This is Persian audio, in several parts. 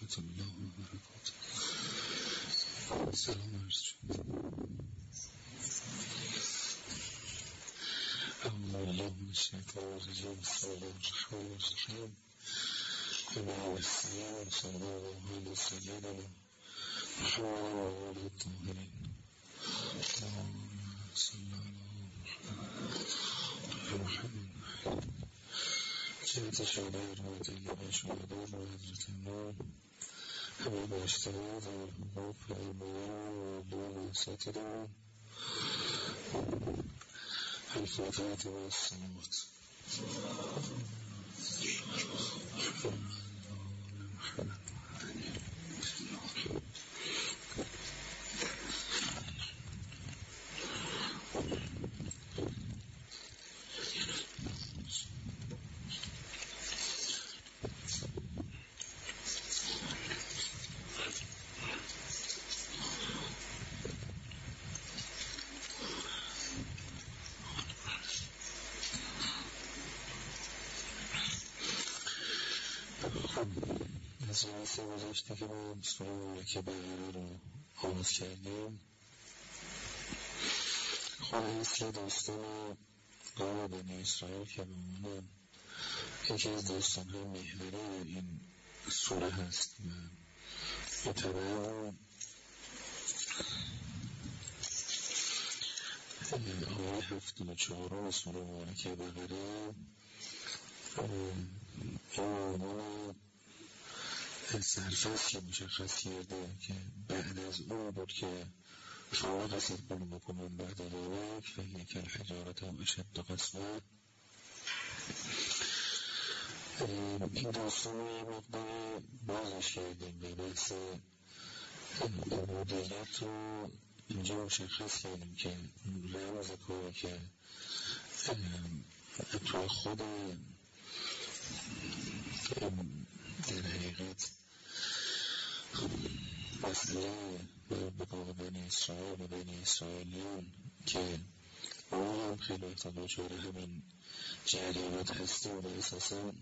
ورحمت الله و برکاته. سلام عرض شد. اعوذ بالله من الشیطان الرجیم. بسم الله الرحمن الرحیم. و السلام صلی الله علی سیدنا محمد و آله الطاهرین. اللهم صل علی محمد. جهت شهدای روایت ایام شهدان و حضرت امام همه باشترات و حقوق فرمایان و دون ساتران الفاتحة و السلامات. از جلسه گذاشته که ما سوره مبارکه بقره رو آغاز کردیم، خود اصل داستان قوم بنی اسرائیل که به عنوان یکی از داستان‌های محوری این سوره هست و به تبع آیه 74 سوره مبارکه بقره این عنوان سرفصل که مشخص کرده که بعد از اون بود که شما قصد کنم بکنم بعد ذلك فهی کالحجارة و اشد قسوة. این داستان رو یه مقدار بازش کردیم به بحث عبودیت رو اینجا مشخص کردیم که رمز کاری که تو خود در حقیقت مسئله به قوم بنی اسرائیل و بنی اسرائیلیان که اون هم خیلی احتمال شده همین جریانات هستیم و اساسا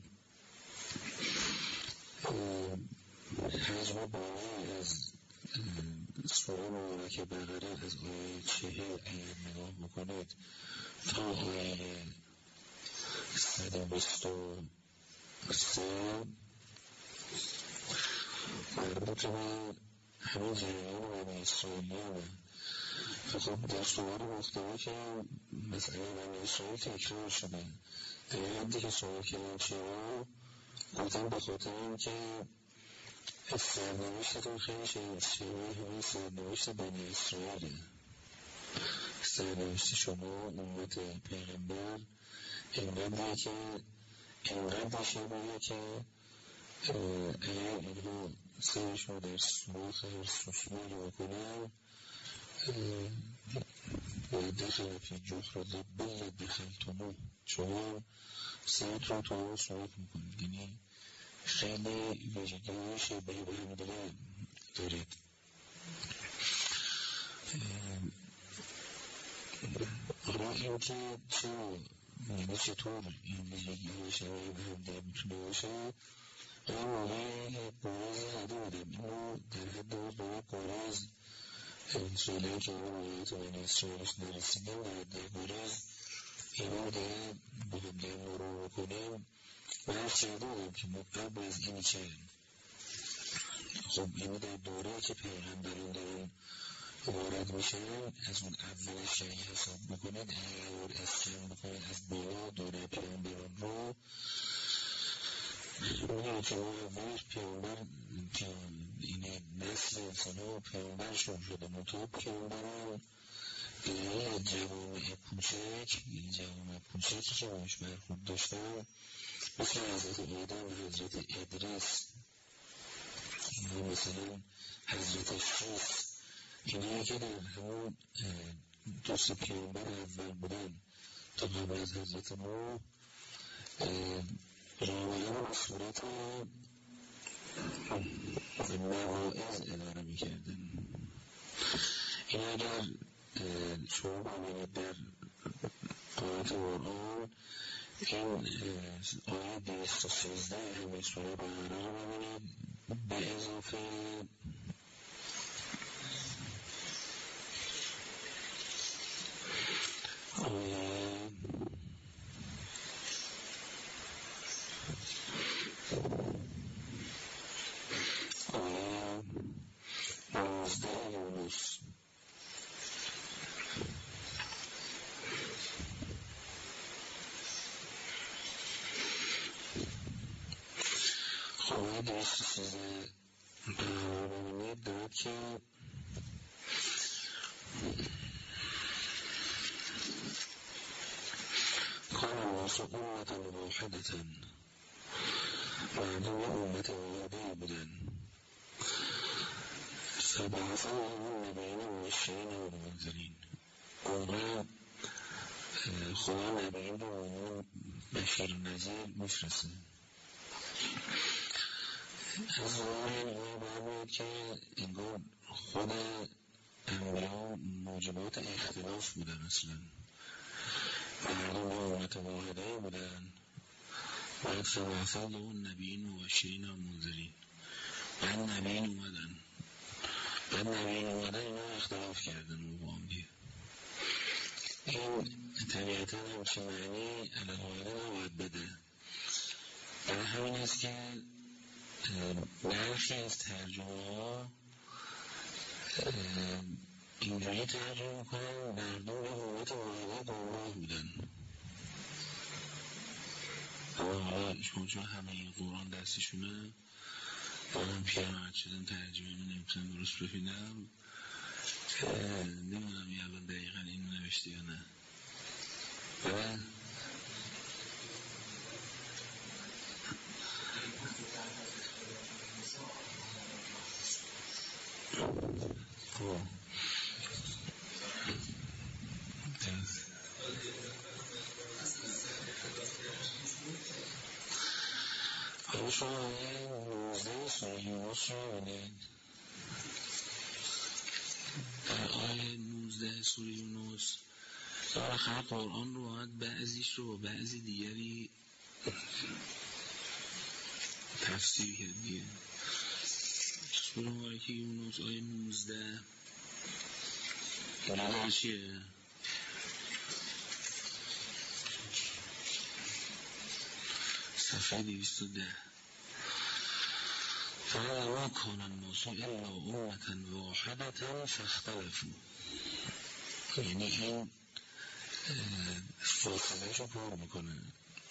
حجم باقی از سوره مبارکه بقره از آیه 40 اگر نگاه بکنید تا آیه 123 مربوط به همین جریان بنی اسرائیلیانه. خب در سوال مختلف که مسئله بنی اسرائیل تکرار شده در حدی که سوال کردن چرا گفتن به خاطر این که سرنوشتتون خیلی شبیه همین سرنوشت بنی اسرائیله. سرنوشت شما امت پیغمبر اینقدر شبیه که اگر اینها سرشون در سوراخ هر سوسمایی بکنن دخل فی جحر ذبل دخلتموه، شما سرت رو تو اون سوراخ میکنید، یعنی خیلی ویژگی شبیه به هم دیگه دارید. حالا این که چطور این ویژگی شبیه به هم دیگه میتونه باشه، این موقع بارز زده بودم. اینو در حد باید بارز سوله که اون موقعیت بنی اسرائیلش نرسیدم در حد بارز اینو دیگه با هم دیگه مرور بکنم و هر چرده بودم که قبل از اینی که خب اینو در دوره که پیغمبران دارن وارد میشن از اون اولش یعنی حساب بکنید، اگر از چند بکنید از بالا دوره پیغمبران رو اونی که اولش پیغمبر اینه نسل انسان ها پیغمبرشون شده منطقه پیغمبران به جوامع پوچک، یعنی جوامع پوچکی که باش برخورد داشتن مثل حضرت آدم و حضرت ادریس یا مثلا حضرت شیس، اینایی که در همون دوست پیغمبر اول بودن تا قبل از حضرت نوح رامایان رو صورت مواعظ اداره میکردن. این اگر شما ببینید در قرآن قرآن این آیه 213 همه سوره بقره رو ببینید به اضافه آیه 19 یونس آیه 213 برنامه دارد که کان الناس امة واحدة، مردم امت واحده بودن، فبعث الله النبیین مبشرین و منذرین. اونها خدا نبیین رو عنوان بشیر و نذیر میفرسته. از ظاهر این برمیاد که انگار خود انبیا موجبات اختلاف بودن. اصلا مردم امت واحده بودن، بعد فبعث الله النبیین مبشرین و منذرین، بعد نبیین اومدن اینا اختلاف کردن و با هم دیگه. این طبیعتا همچین معنی علیه نباید بده. برای همین است که برخی از ترجمه ها اینجوری ترجمه میکنن مردم به امت واحده گمراه بودن. اما حالا چون همه این قرآن دستشونه هم پیرمرد شدن ترجمه رو نمیتونم درست ببینم، نمیدونم الان دقیقا اینو نوشته یا نه. حالا شما آیه 19 سوره یونس رو ببینید. در آیه 19 سوره یونس آخر قرآن رو باید بعضیش رو با بعضی دیگری تفسیر کردیه. سوره مبارکه یونس آیه 19 اینجا چیه؟ صفحه 210. فما کان الناس الا امة واحدة فاختلفوا. یعنی این فاصله رو پر میکنه.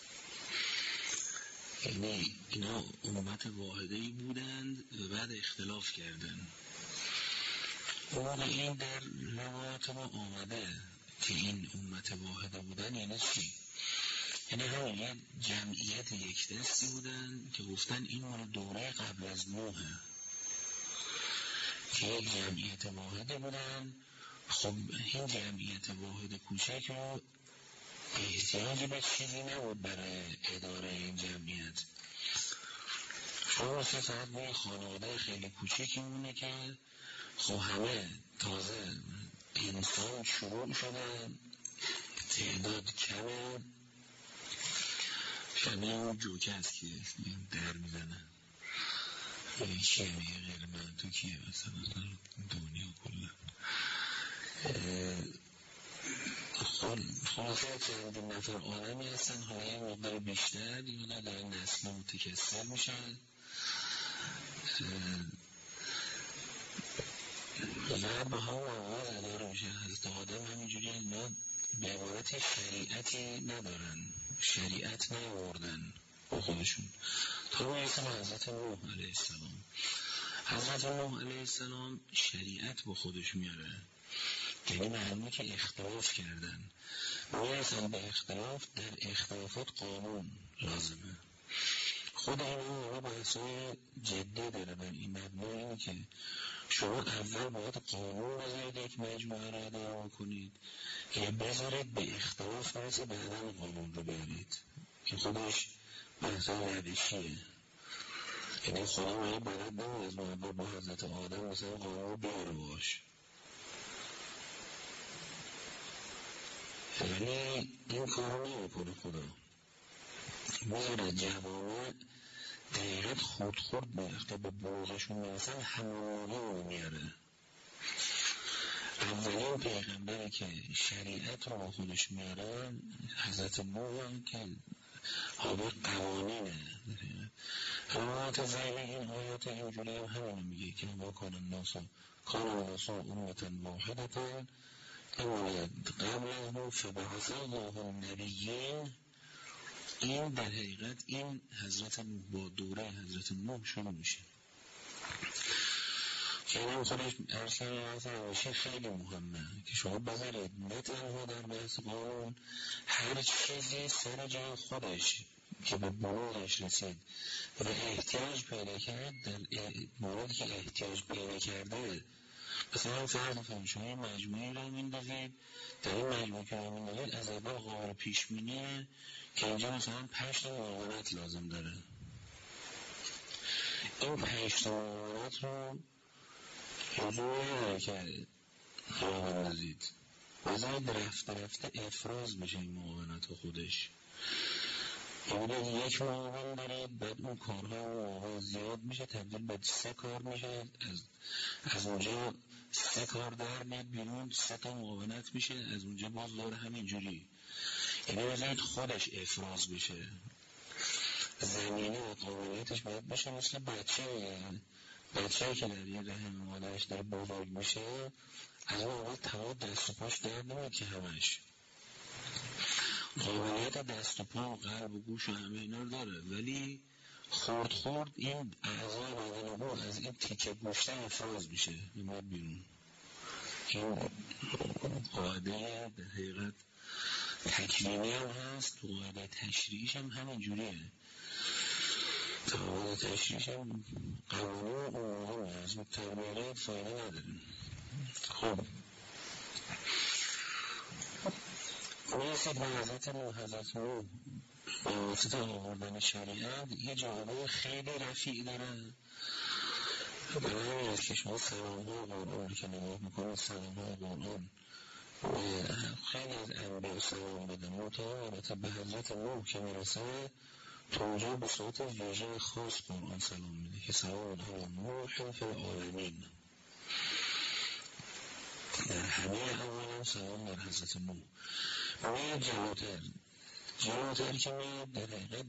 یعنی اینا امت واحده‌ای بودند و بعد اختلاف کردند. اون این در روایات ما آمده که این امت واحده بودن یعنی چی؟ یعنی همین یه جمعیت یک دستی بودن که گفتن این مال دوره قبل از نوحه که یک جمعیت واحده بودن. خب این جمعیت واحد کوچک رو احتیاجی به چیزی نبود برای اداره این جمعیت. شما مثل فقط به خانواده خیلی کوچکی مونه که خب همه تازه انسان شروع شده، تعداد کمه، شبیه اون جوکه هست که در میزنه کیه میگه غیر من تو کیه مثلا دنیا کلا خلاصه چندین نفر آدمی هستن. حالا یه مقدار بیشتر اینا در نسل متکثر میشن و با هم آواز اداره میشه. حضرت آدم همینجوری اینا به عبارت شریعتی ندارن، شریعت نیاوردن با خودشون تا برسه به حضرت نوح علیه السلام. حضرت نوح علیه السلام شریعت با خودش میاره، یعنی معلومه که اختلاف کردن. برسن به اختلاف، در اختلافات قانون لازمه. خود این اون بحثای جدی داره بر این مبنا، اینه که شما اول باید قانون بذارید یک مجموعه را اداره کنید یا بذارید به اختلاف برسه بعدا قانون رو بیارید که خودش بحثای روشیه. یعنی خدا باید بلد نمید از محبت با حضرت آدم مثلا قانون رو بیاره باش. یعنی این کار رو نمی کنه خدا. میاره جوامع دقیقاً خورد وقتی به بلوغشون میرسن همون رو میاره. اولین پیغمبری که شریعت رو با خودش میارن حضرت نوح که حالا قوانینه. روایت ذیلی این آیات اینجوری هم همینو میگه که ما کان الناس امة واحدة این قبل از نوح فبعث الله النبیین. این در حقیقت این حضرت نوح با دوره حضرت نوح شروع میشه که این خودش ارسل خیلی مهمه که شما بذارید نه تنها در بحث قانون هر چیزی سر جای خودش که به بلوغش رسید و احتیاج پیدا کرد در موردی که احتیاج پیدا کرده. مثلا فرض کنید شما این مجموعی رو میندازید، در این مجموعی که رو میندازید از اول قابل پیش‌بینیه که اینجا مثلا 5 تا معاونت لازم داره. این 5 تا معاونت رو حضور نداره که رو بندازید، بذارید رفته افراز میشه این معاونت خودش. یعنی یک معاون دارید، بعد اون کارها زیاد میشه، تبدیل به 3 کار میشه، از اونجا 3 کار در میاد بیرون، 3 تا معاونت میشه، از اونجا باز داره همینجوری. یعنی بذارید خودش افراز بشه، زمینه و قابلیتش باید بشه مثل بچه‌ای که در یه رحم مادرش در بزرگ میشه، از اون اول تمام دست و پاش در نمیاد که همش قابلیت دست و پا و قلب و گوش و همه اینا رو داره، ولی خورد این اعضای بدن او از این تیکه گوشته افراز میشه میاد بیرون. این قاعده در حقیقت تکوینی هم هست، قاعده تشریعیش هم همین جوریه. قاعده تشریعیش هم قوانین عمومی از مترمیره فایده نداره. خب میرسید به حضرت نوح به واسطه آوردن شریعت یه جوابه خیلی رفیع داره. برای همین است که شما سلام‌های قرآن که نگاه میکنید، سلام‌های قرآن خیلی از انبیاء سلام بدن، متعارض به حضرت نوح که میرسه توجه به صورت ویژه خاص قرآن سلام میده که سلام علی نوح فی العالمین. در همه احوال سلام در حضرت نوح. میاد جلوتر که میاد در حقیقت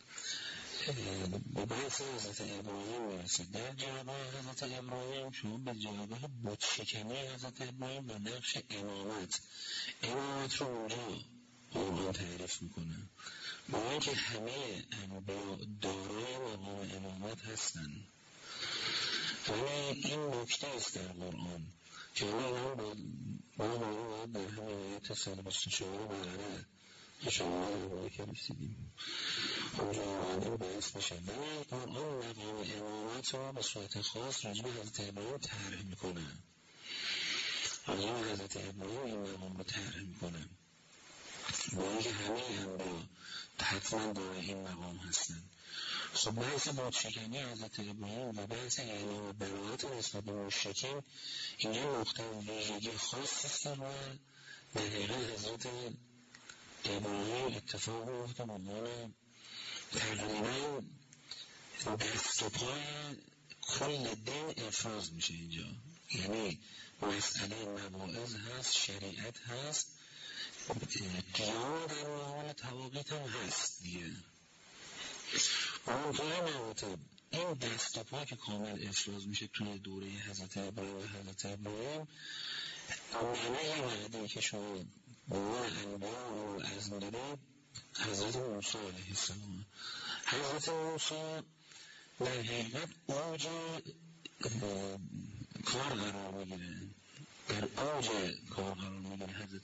به بحث حضرت ابراهیم میرسید. در جوابه حضرت ابراهیم شما به جوابه بتشکنی حضرت ابراهیم و نقش امامت رو اونجا قرآن تعریف میکنه، با اینکه همه انبیا دارای مقام امامت هستن، ولی این نکته است در قرآن که ما باید در همه آیت 124 براره که شما رو که رسیدیم اونجا آمده باعث میشه. ولی قرآن مقام امامت رو به صورت خاص راجب حضرت ابراهیم طرح میکنه، راجب حضرت ابراهیم این مقام رو طرح میکنه، با اینکه همه انبیا حتما داره این مقام هستن. خب بحث بتشکنی حضرت ابراهیم و بحث اعلام و براءت نسبت به مشرکین اینجا نقطه ویژگی خاصی است و در حقیقت حضرت ابراهیم اتفاق میفته به عنوان تقریبا دست و پای کل دین افراز میشه اینجا. یعنی مسئله مواعظ هست، شریعت هست، قیام در مقام تواقیت هم هست دیگه. منطقه مراتب این دست و پا که کامل افراز میشه توی دوره حضرت ابراهیم و حضرت ابراهیم، معنی وعده که شما به عنوان انبیا و عزم دارید حضرت موسی علیه السلام. حضرت موسی در حقیقت اوج کار قرار میگیره، در اوج کار قرار میگیره حضرت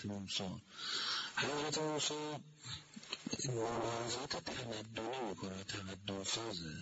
موسی مبارزات تمدنی میکنه، تمدن سازه.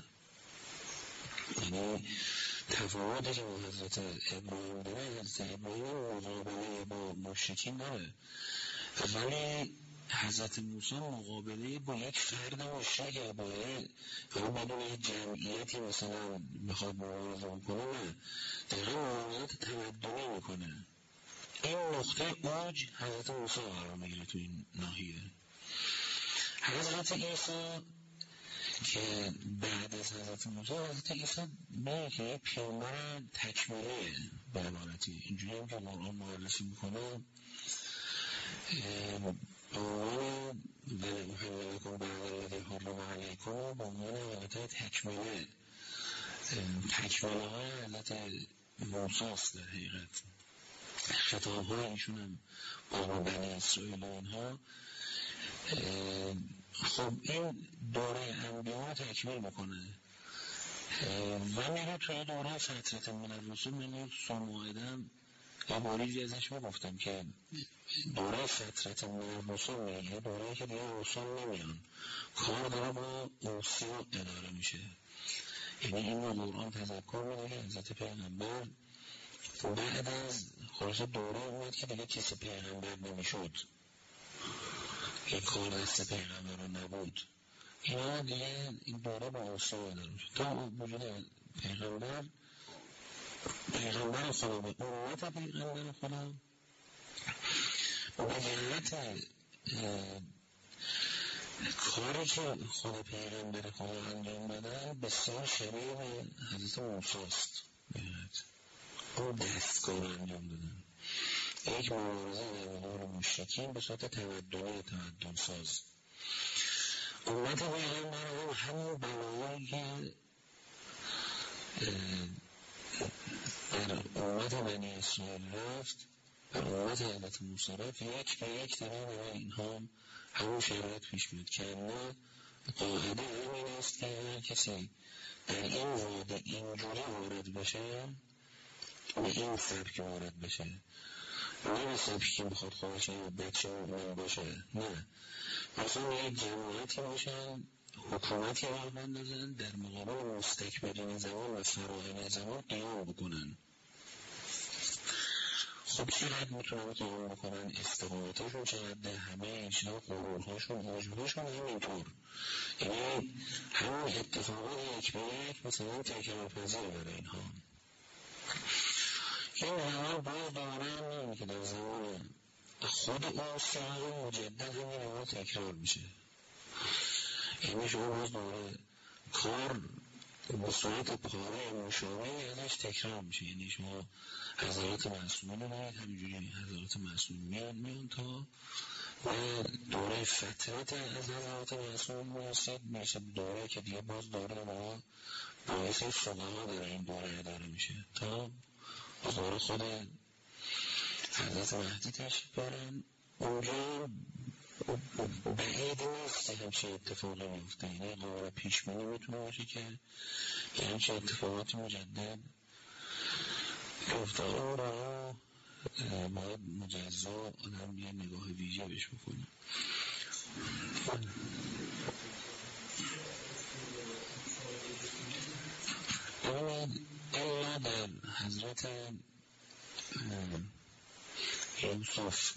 یعنی تفاوتی که با حضرت ابراهیم داره، حضرت ابراهیم مقابله با مشرکین داره، ولی حضرت موسی مقابله با یک فرد مشرک باید بدون یک جمعیتی مثلا بخواد مبارزه کنه، نه، دقیقا مبارزات تمدنی میکنه. این نقطه اوج حضرت موسی قرار میگیره تو این ناحیه. حضرت عیسی که بعد از حضرت موسی حضرت عیسی میگه که یک پیامبر تکمیله به عبارتی اینجوری هم که قرآن معرفی میکنه به عنوان محمدکم بعد الذی حرم علیکم به عنوان حالتهای تکمیله های حضرت موسی است در حقیقت خطاب های ایشون هم با بنی اسرائیل و اینها. خب این دوره انبیا تکمیل میکنه و میره توی دوره فترت من الرسول. من سماعدم یه باریجی ازش میگفتم که دوره فترت من الرسول میگه دوره که دیگه رسول نمیان، کار داره با اوصیا اداره میشه. یعنی این رو قرآن تذکر میده که حضرت پیغمبر بعد از خلاص دوره اومد که دیگه کسی پیغمبر نمیشد، یک کار دست پیغمبر رو نبود، اینا دیگه این دوره با اوصیا اداره میشه تا وجود پیغمبر خدا به امت پیغمبر خدا به علت کاری که خدا پیغمبر خدا انجام بدن بسیار شبیه به حضرت موسی است. اون دستگاه رو انجام دادن، یک مبارزه در مقابل مشرکین به صورت تمدن ساز. امت پیغمبر هم همون بلایی که در امت بنی اسرائیل رفت در امت حضرت موسی رفت، یک به یک در اینها همون شرایط پیش میاد که اما قاعده همین است که هر کسی در این واده اینجوری وارد بشه به این سبک وارد بشه، نه به سبکی که بخواد خواهش بچه مؤمن باشه، نه مثلا یک جماعتی باشن حکومتی راه بندازن در مقابل مستکبرین زمان و فراعنه زمان قیام بکنن. خب چقدر میتونن قیام بکنن؟ استقامتشون چقدر؟ همه اینشنا قرورهاشون عجبهاشون همینطور، یعنی همون اتفاقات یک به یک مثلا تکرار پذیر برای اینها. این روان باز دوباره هم نمی که در زمان خود اون سیاق مجدد همین روان تکرار میشه. یعنی شما باز دوباره کار به صورت پاره مشابه ازش تکرار میشه. یعنی شما حضرات معصومین رو باید همینجوری حضرات معصومین میان تا دوره فترت از حضرات معصومین میرسه دوره که دیگه باز دوره ما باعث فقها در این دوره اداره میشه تا دوره خود حضرت مهدی تشریف برن. اونجا بعید نیست همچه اتفاقی میفته، یعنی قابل پیش بینی میتونه باشه که همچه اتفاقات مجدد بیفته. اون را باید مجزا آدم یه نگاه ویژه بهش بکنه. الا در حضرت یوسف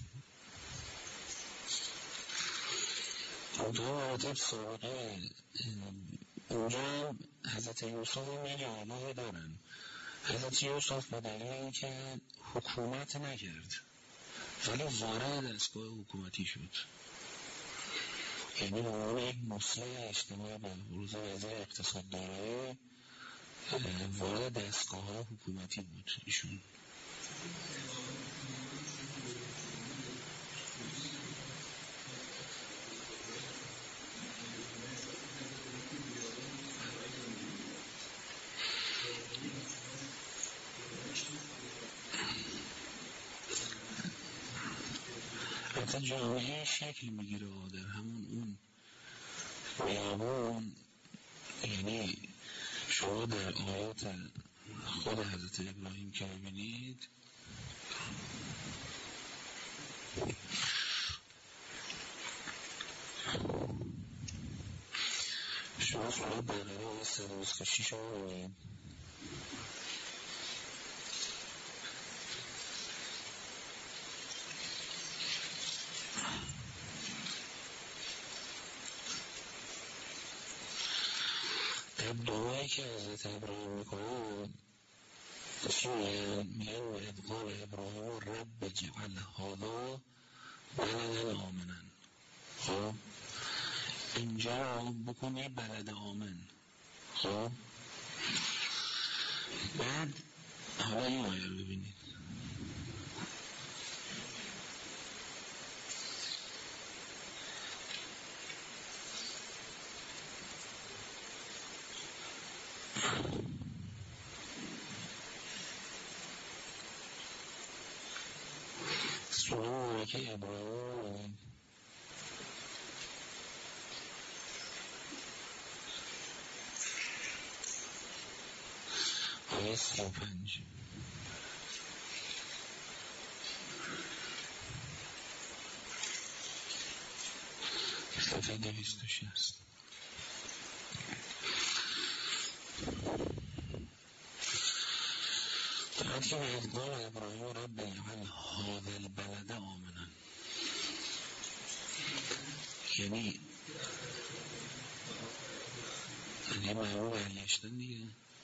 اونجا مراتب سابقه، اونجا حضرت یوسف هم یه جایگاهی دارن. حضرت یوسف به دلیل اینکه حکومت نکرد ولی وارد دستگاه حکومتی شد، یعنی به عنوان یک مصلح اجتماعی به روز وزیر اقتصاد داره وارد دستگاه حکومتی بود ایشون. حتی جامعه شکل میگیره در همون اون بیابون. یعنی شما در آیات خود حضرت ابراهیم که ببینید شما سورة بقره 126 رو ببینید. در دعایی که حضرت ابراهیم میکنه میگن و ادقال ابراهیم رب جعل هذا بلدا آمنا. خب اینجا بکنی بلد آمن. خب بعد حالا این آیه رو ببینید. سوره مبارکه ابراهیم آیه 35 صفحه 260. فقط که به ادگار ابراهیم رب اجعل هذا البلد آمنا، یعنی معلوم برگشتن دیگه،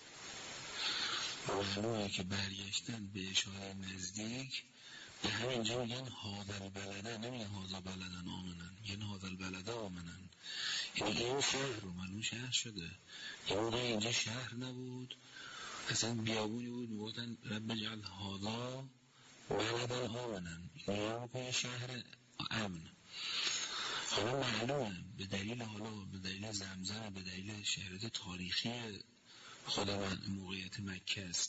معلومه که برگشتن به اشاره نزدیک به همینجا میگن هذا البلد، نمیگن هذا بلدن آمنا، یعنی هذا البلد آمنا، یعنی این شهر رو معلوم شهر شده. یه موقع اینجا شهر نبود، اصلا بیابونی بود، میگفتن رب اجعل هذا بلدن آمنا، یعنی که شهر امن. حالا معلومه به دلیل زمزم، به دلیل شهرت تاریخی خود موقعیت مکه است،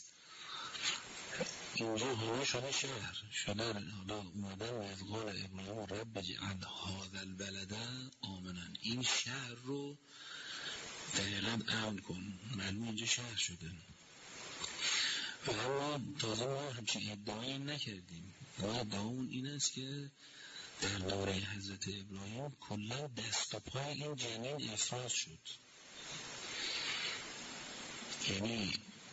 اینجا حالا شده شهر شده. حالا اومدن و از قول ابراهیم رب اجعل هذا البلد آمنا، این شهر رو دقیقا امن کن، معلوم اینجا شهر شده. و اما تازه ما همچین ادعایی نکردیم، ما ادعامون این است که در دوره حضرت ابراهیم کلا دست و پای این جنین افراز شد، یعنی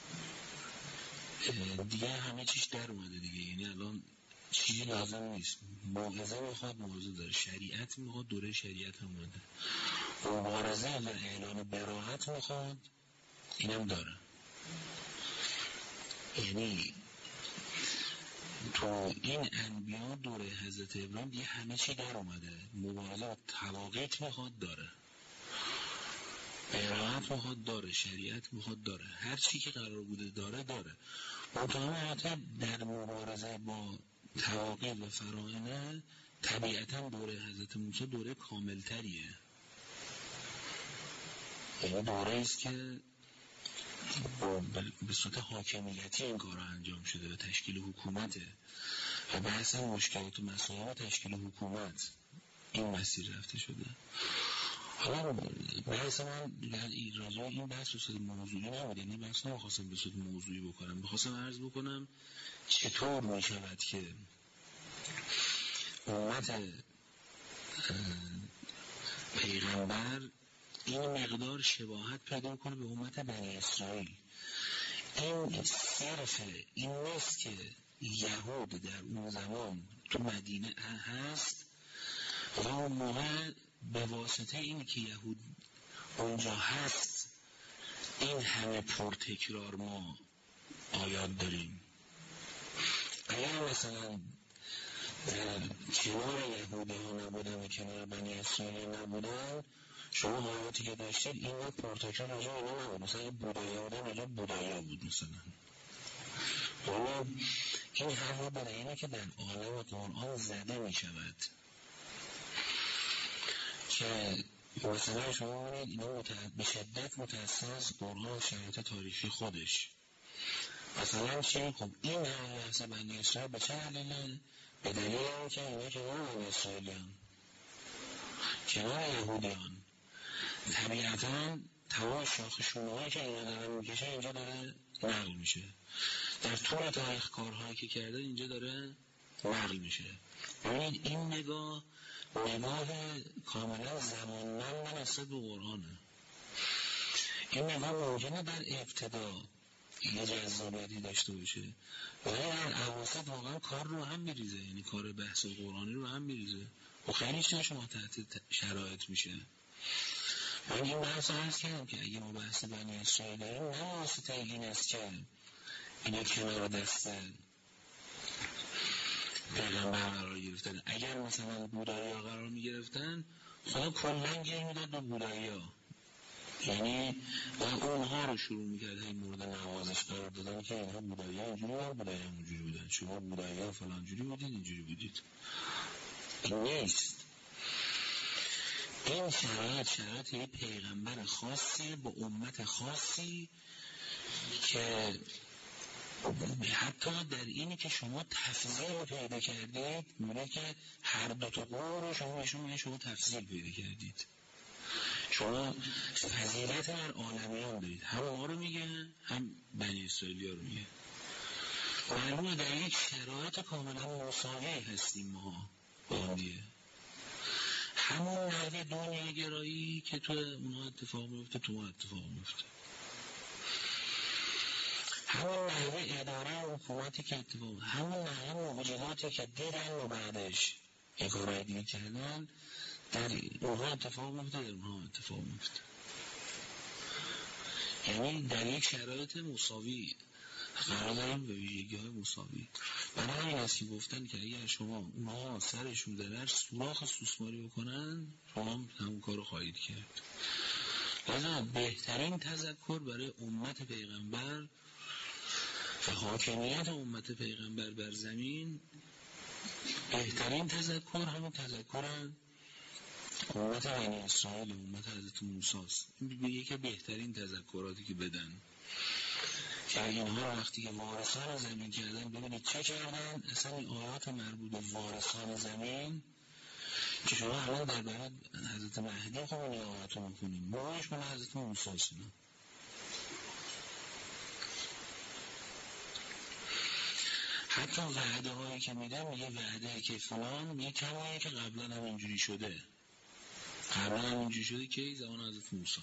دیگه همه چیش در اومده دیگه، یعنی الان چیزی لازم نیست. موعظه میخواد، موعظه داره، شریعت میخواد، دوره شریعت اومده، مبارزه و اعلان براءت میخواد، اینم داره. یعنی تو این انبیا دوره حضرت ابراهیم دیگه همه چی در اومده، مبارزه و تواقیت میخواد داره، براءت میخواد داره، شریعت میخواد داره، هر چی که قرار بوده داره. منطقه در مبارزه با تواقیت و فراعنه طبیعتا دوره حضرت موسی دوره کاملتریه، یعنی دوره است که به صورت حاکمیتی این کار انجام شده و تشکیل حکومته و بحث مشکلات و مسائل و تشکیل حکومت این مسیر رفته شده. حالا بحث من راجع این بحث به صورت موضوعی نبود، یعنی بحث نمیخواستم به صورت موضوعی بکنم، بخواستم عرض بکنم چطور میشود که امت پیغمبر این مقدار شباهت پیدا کنه به امت بنی اسرائیل. این صرف این نیست که یهود در اون زمان تو مدینه هست و اون موقع به واسطه اینی که یهود اونجا هست این همه پرتکرار ما آیات داریم. اگر مثلا در کنار یهودی ها نبودن و کنار بنی اسرائیل نبودن، شما آیاتی که داشتید این وقت پرتکرار راجع اینا نبود، مثلا بودایی ها بودن راجع بودایی بود مثلا. این حرفا برای اینه که در عالم قرآن زده می شود که مثلا شما ببینید اینا به شدت متأثر از قرآن شرایط تاریخی خودش. مثلا چی؟ خب این بحث بنی اسرائیل به چه دلیله؟ به دلیل اینکه اینا کنار بنی اسرائیلیان، کنار یهودیان، طبیعتا تمام شاخشونهایی که اینا دارن میکشه اینجا داره نقل میشه، در طول تاریخ کارهایی که کرده اینجا داره نقل میشه. ببینید این نگاه کاملا زمانمند نسبت به قرآنه. این نگاه ممکنه در ابتدا یه جذابیتی داشته باشه ولی در اواسط واقعا کار رو هم میریزه، یعنی کار بحث قرآنی رو هم میریزه و خیلی چیز شما تحت شرایط میشه. من این بحث هست کردم که اگه ما بحث بنی اسرائیل داریم نه واسطه این است که اینا کنار دست پیغمبر قرار گرفتن. اگر مثلا بودایی ها قرار می گرفتن خدا کلن گیر می داد به بودایی ها، یعنی اونها رو شروع می کرد این مورد نوازش قرار دادن که اینها بودایی ها اینجوری ها بودایی ها اونجوری بودن، شما بودایی ها فلان جوری بودید اینجوری بودید. این نیست. این شرایط یه پیغمبر خاصی با امت خاصی که حتی در اینی که شما تفضیل پیدا کردید میگه که هر دو تا قول رو شما بهشون میگه شما تفضیل پیدا کردید، شما فضیلت در عالمیان دارید، هم ما رو میگه هم بنی اسرائیلی ها رو میگه. معلومه در یک شرایط کاملا مساوی هستیم ما با هم دیگه. همون نحوه دنیای گرایی که تو اونها اتفاق میفته تو ما اتفاق میفته، همون نحوه اداره و حکومتی که اتفاق، همون نحوه موجوداتی که دیدن و بعدش یک کارهای دیگه کردن در اونها اتفاق میفته، در اونها اتفاق میفته. یعنی در یک شرایط مساوی قرار داریم به ویژگی های مساوی. برای همین است که گفتن که اگر شما اونها سرشون در سوراخ سوسماری بکنن شما همون کارو خواهید کرد. لذا بهترین تذکر برای امت پیغمبر و حاکمیت امت پیغمبر بر زمین، بهترین تذکر همون تذکر امت بنی اسرائیل، امت حضرت موسی است. این یکی بهترین تذکراتی که بدن که اینها وقتی که وارثان زمین کردن ببینید چه کردن. اصلا این آیات مربوط به وارثان زمین که شما الان در برای حضرت مهدی خب این آیات رو میکنیم، باش من حضرت موسی است. حتی وعده هایی که میدن میگه وعده که فلان میگه کمایی که قبلا هم اینجوری شده، قبلا هم اینجوری شده که زمان حضرت موسی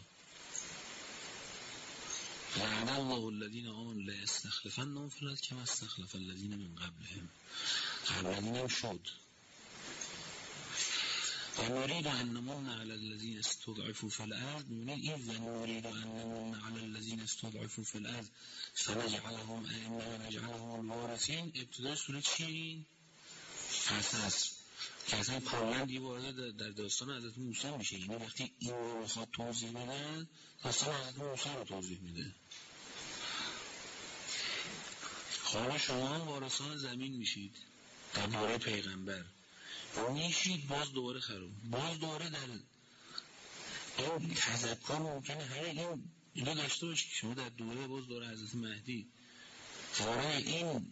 وعد الله الذین آمنوا لاستخلفنهم فی الارض کما استخلف الذین من قبلهم. قبلا هم شد. و نريد ان نمن على الذين استضعفوا في الارض، میبینید این و نريد ان نمن على الذين استضعفوا في الارض فنجعلهم ائمه و نجعلهم الوارثین. ابتدای سوره چیه این؟ قصص که اصلا کاملا دیگه وارد در داستان حضرت موسی میشه. یعنی وقتی این رو میخواد توضیح بده داستان حضرت موسی رو توضیح میده. حالا شما وارثان زمین میشید در دوره پیغمبر میشید، باز دوباره خراب، باز دوباره در این تذکر ممکنه همه اینو داشته باشید شما در دوره باز دوره حضرت مهدی دوره این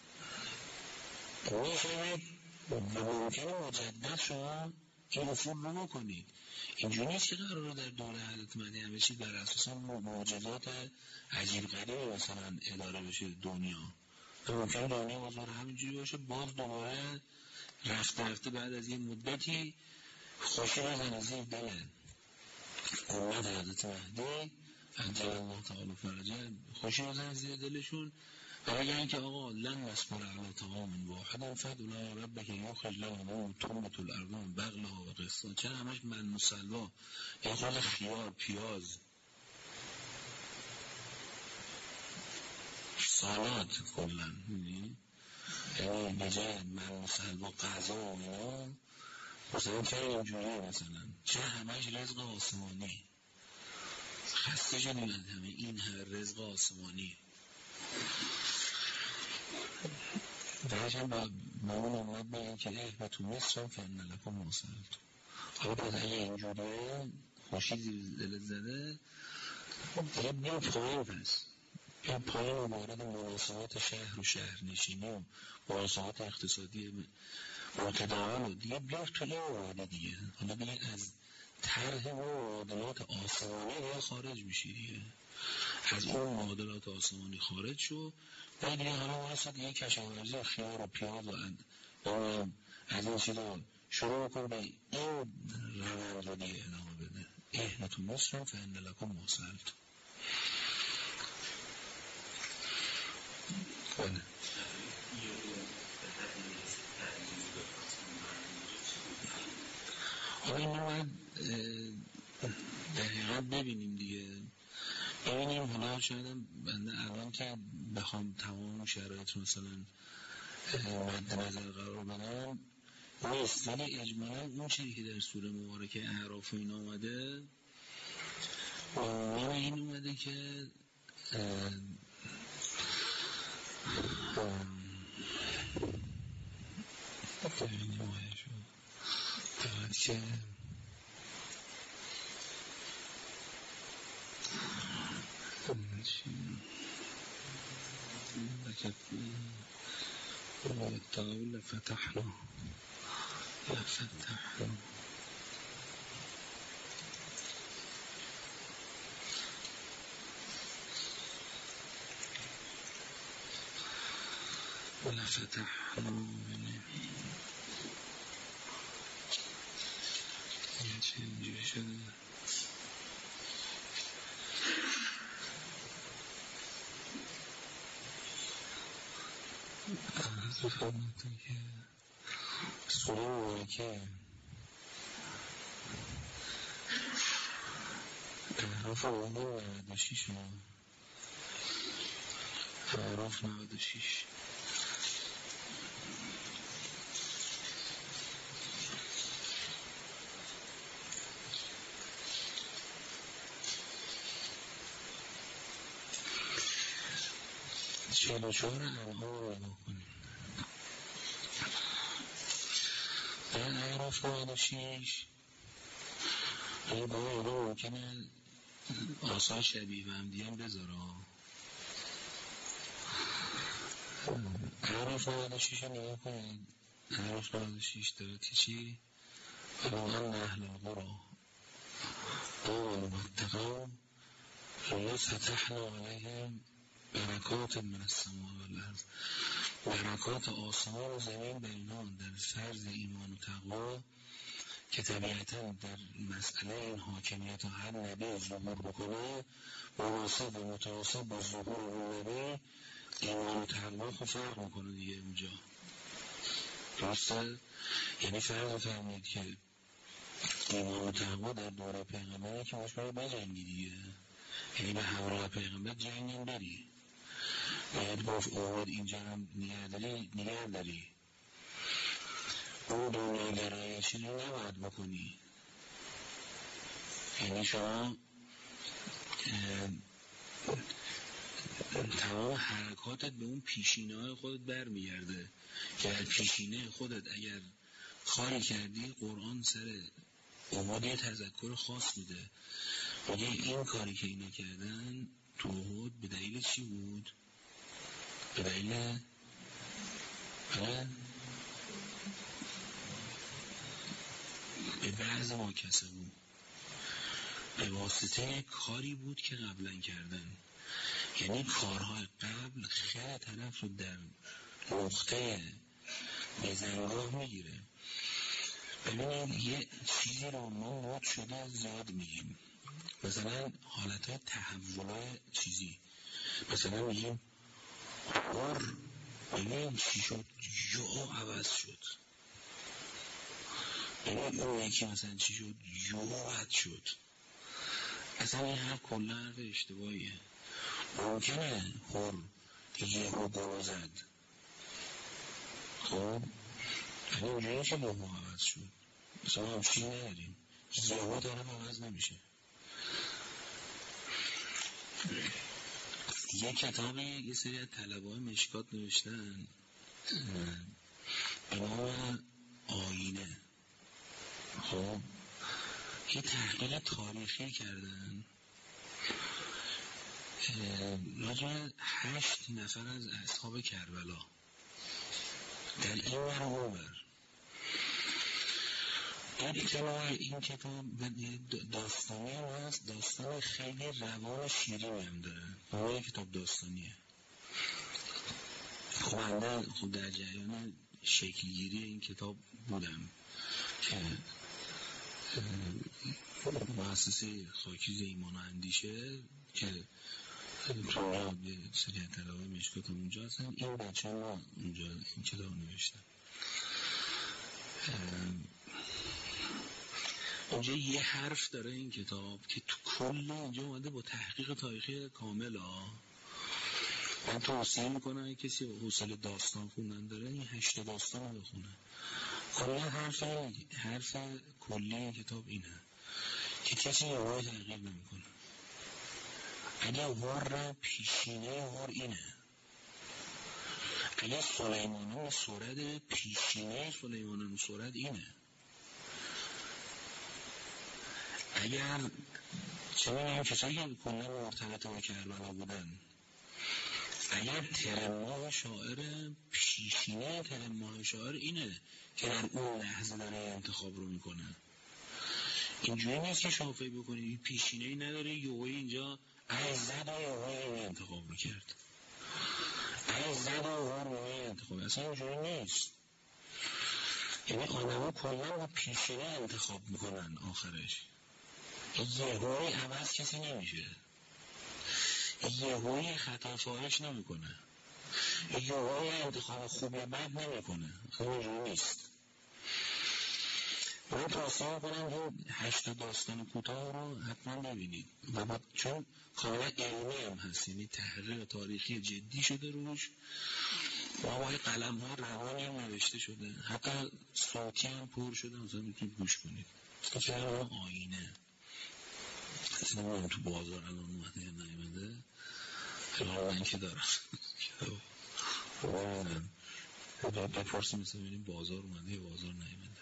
میشید و ممکنه مجدد شما این افول رو بکنید. اینجوری نیست که قراره در دوره حضرت مهدی همه چیز بر اساس معجزات عجیب غریب مثلا اداره بشه دنیا. ممکنه دنیا باز دوره همینجوری باشه، باز دوباره رفته بعد از یه مدتی خوشی بزنه زیر دل امت حضرت مهدی عجل الله تعالی فرجه، خوشی بزنه زیر دلشون و بگن که آقا لن نصبر علی طعام واحد فادع لنا ربک یخرج لنا ما تنبت الارض من بقلها و قثا. چرا همش من و سلوا، یه خود خیار، پیاز، سالاد کلا، یعنی بجای من و سلوا غذا و اینا مثلا چرا اینجوریه، مثلا چرا همش رزق آسمانی؟ خسته شدیم از همه این همه رزق آسمانی. درش هم با اون امت بگن که اهبطوا مصر فإن لکم ما سألتم. حالا باید اگه اینجوریه خوشی زیر دلت زده دیگه بیا پایین، پس بیا پایین و وارد مناسبات شهر و شهرنشینی و مناسبات اقتصادی متداول و دیگه بیا تو این وارده دیگه. حالا دیگه از طرح و معادلات آسمانی دیگه خارج میشی دیگه، از اون معادلات آسمانی خارج شو و دیگه حالا واسه دیگه کشاورزی خیار و پیاز و از این چیزا شروع کن به این روند رو دیگه ادامه بده. اهبطوا مصر فإن لکم ما سألتم. بله حالا این رو باید دقیقا ببینیم دیگه، ببینیم. حالا شاید بنده الان که بخوام تمام شرایط مثلا مد نظر قرار بدم نیست، ولی اجمالا اون چیزی که در سوره مبارکه اعراف و این آمده عنوان این اومده که لفتحنا اینجوری شده فرمودن که سوره مبارکه اعراف آمده 96 اعراف 96 44 انعام رو نگاه کنیم. در اعراف 96 این با ممکنه آثار شبیه و همدیگه هم بذاره. اعراف 96 رو نگاه کنید. اعراف 96 داره چی؟ فلان اهل القرى آمنوا واتقوا لفتحنا علیهم برکات من السماء والارض. برکات آسمان و زمین بر اینها در فرض ایمان و تقوا که طبیعتا در مسئله این حاکمیت هر نبی ظهور بکنه مناسب و متناسب با ظهور اون نبی ایمان و تقوا خب فرق میکنه دیگه اونجا. درسته؟ یعنی فرق فرمید که ایمان و تقوا در دوره پیغمبری که مشبه بجنگی دیگه، یعنی به همراه پیغمبر جنگیم بری، باید با اومد اینجا هم نگه داری اون دنیا گرایی چیزی نباید بکنی. یعنی شما تمام حرکاتت به اون پیشینه های خودت برمیگرده که در پیشینه خودت اگر خاری کردی قرآن سر اومد یه تذکر خاص میده، میگه این کاری که اینا کردن تو احد به دلیل چی بود؟ به دلیل به بعض ما کسبو، به واسطه کاری بود که قبلا کردن. یعنی کارهای قبل خیلی طرف رو در نقطه بزنگاه میگیره. ببینید یه چیزی رو ما مد شده زیاد میگیم، مثلا حالتهای تحولای چیزی، مثلا میگیم ببین چی شد یا عوض شد، ببین اون یکی مثلا چی شد یا بد شد. اصلا این حرف کلا حرف اشتباهیه. ممکنه یه گروه زد خب یعنی اونجایی که با ما عوض شد، مثلا همچین نداریم یه ها طرف عوض نمیشه. یه کتابی یه سری از طلبه‌های مشکات نوشتن به نام آینه. خب یه تحقیق تاریخی کردن راجع 8 نفر از اصحاب کربلا در این ور و اون ور. این کتاب داستانی هم هست، داستان خیلی روان شیرین هم داره، اون کتاب داستانیه. خب در جریان شکلگیری این کتاب بودم که مؤسسه خاکیز ایمان و اندیشه که تو یه سری طلبه مشکات اونجا هستن، این بچه ما اونجا این کتاب نوشتن. اونجا یه حرف داره این کتاب که تو کل اینجا اومده با تحقیق تاریخی کامل ها. من توصیه میکنم کسی حوصله داستان خوندن داره این 8 داستان رو بخونه. کلا حرف کلی کتاب اینه که کسی یهویی تغییر نمیکنه. اگه ور پیشینه ور اینه، اگه سلیمانان سرد پیشینه سلیمانان سرد اینه، اگر چه می‌دونم کسایی که کلا مرتبط با کربلا بودن، اگر ترماه شاعر پیشینه ترماه شاعر اینه که در اون لحظه داره انتخاب رو میکنه. اینجوری نیست که شافعی بکنی پیشینه ای نداره یهویی اینجا زد و یهویی انتخاب رو کرد، زد و یهویی انتخاب، اصلا اینجوری نیست. یعنی آدم‌ها کلا با پیشینه انتخاب میکنن، آخرش یهویی عوض کسی نمیشه، یهویی خطا فاحش نمیکنه، یهویی انتخاب خوب یا بد نمیکنه، اینجوری نیست. من توصیه میکنم که 8 داستان کوتاه رو حتما ببینید و چون کاملا علمی هم هست، یعنی تحقیق تاریخی جدی شده روش و با قلم ها روانی هم نوشته شده، حتی صوتی هم پر شده، مثلا میتونید گوش کنید. مثلا چرا آینه اصلا من تو بازار الان اومده یا نیومده، الان من که دارم بپرسیم مثلا ببینیم بازار اومده یا بازار نیومده.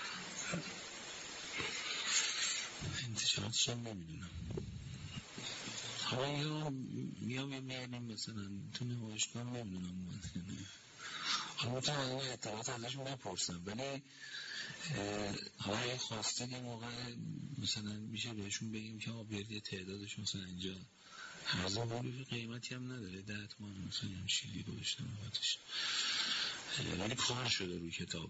انتشاراتش هم نمیدونم. حالا یا میاریم مثلا تو نمایشگاه هم نمیدونم اومده. حالا میتونم این اطلاعات ازش نپرسم، ولی حالا اگه خواستید یه موقع مثلا میشه بهشون بگیم که آبیردی تعدادش مثلا اینجا هرزه بولی قیمتی هم نداره 10 تومن مثلا هم شیلی گوشتم باتش، ولی کار شده روی کتاب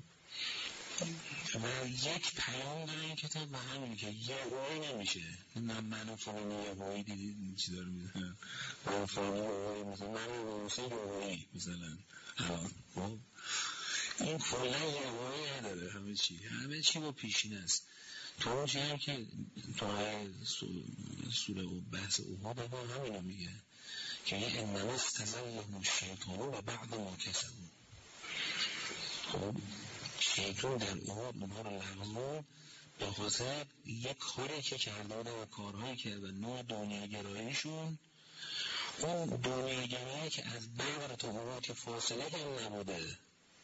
و یک پیام داره این کتاب و همین که یهویی نمیشه. من فلانی یهویی دیدید چی داره میزنن، من فلانی یهویی مثلا من یهویی مثلا خب این کلا یهویی نداره، همه چی با پیشینه است. تو اون چیه هم که تو سوره و بحث احد هم همینو میگه که یه انما استزلهم الشیطان و بعد ما کسبوا. خب شیطان در احد اونها رو لغزون به خاطر یک کاری که کرده بوده و کارهایی که و نوع دنیاگراییشون، اون دنیاگرایی که از بدر تا احد فاصله هم نبوده.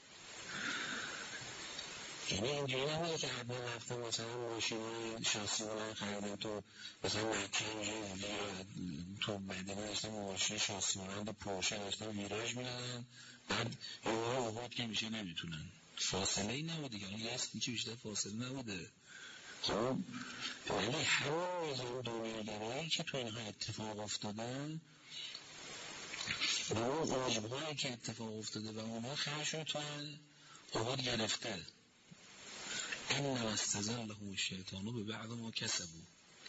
یعنی اینجوری نبوده که حتما رفتن مثلا ماشینای شاسی بودن خریدن تو مثلا مکه تو مدینه داشتن ماشین شاسی بودن پرشه داشتن ویراژ میدادن، بعد یه احد که میشه نمیتونن. فاصله ای نبوده، یعنی یه چی بیشتر فاصله نبوده. خب ولی همون نظام دنیاگرایی که تو اینها اتفاق افتاده و اون عجبهایی که اتفاق افتاده و اونها خرشون تو احد گرفته، انما استزلهم الشیطان به بعد ما کسبوا.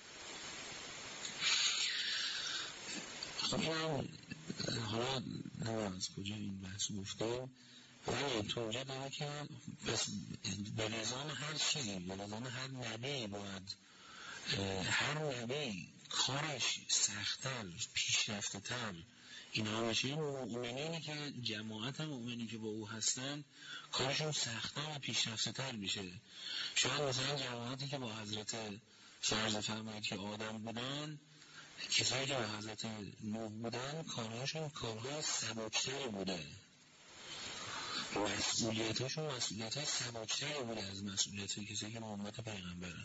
خب این حالا نمیم از کجا این بحث گفتیم، ولی تو اونجا داره که به نظام هر چیزی، به نظام هر نبی باید هر نبی کارش سخت‌تر پیشرفته‌تر اینا بشه. مؤمنینی که جماعت مؤمنی که با او هستن کارشون سخت‌تر و پیشرفته‌تر میشه. شاید مثلا جماعتی که با حضرت فرض فرمایید که آدم بودن، کسایی که با حضرت نوح بودن کارهاشون کارهای سبکتری بوده، مسئولیتاشون مسئولیتای سبکتری بوده از مسئولیتای کسایی که امت پیغمبرن.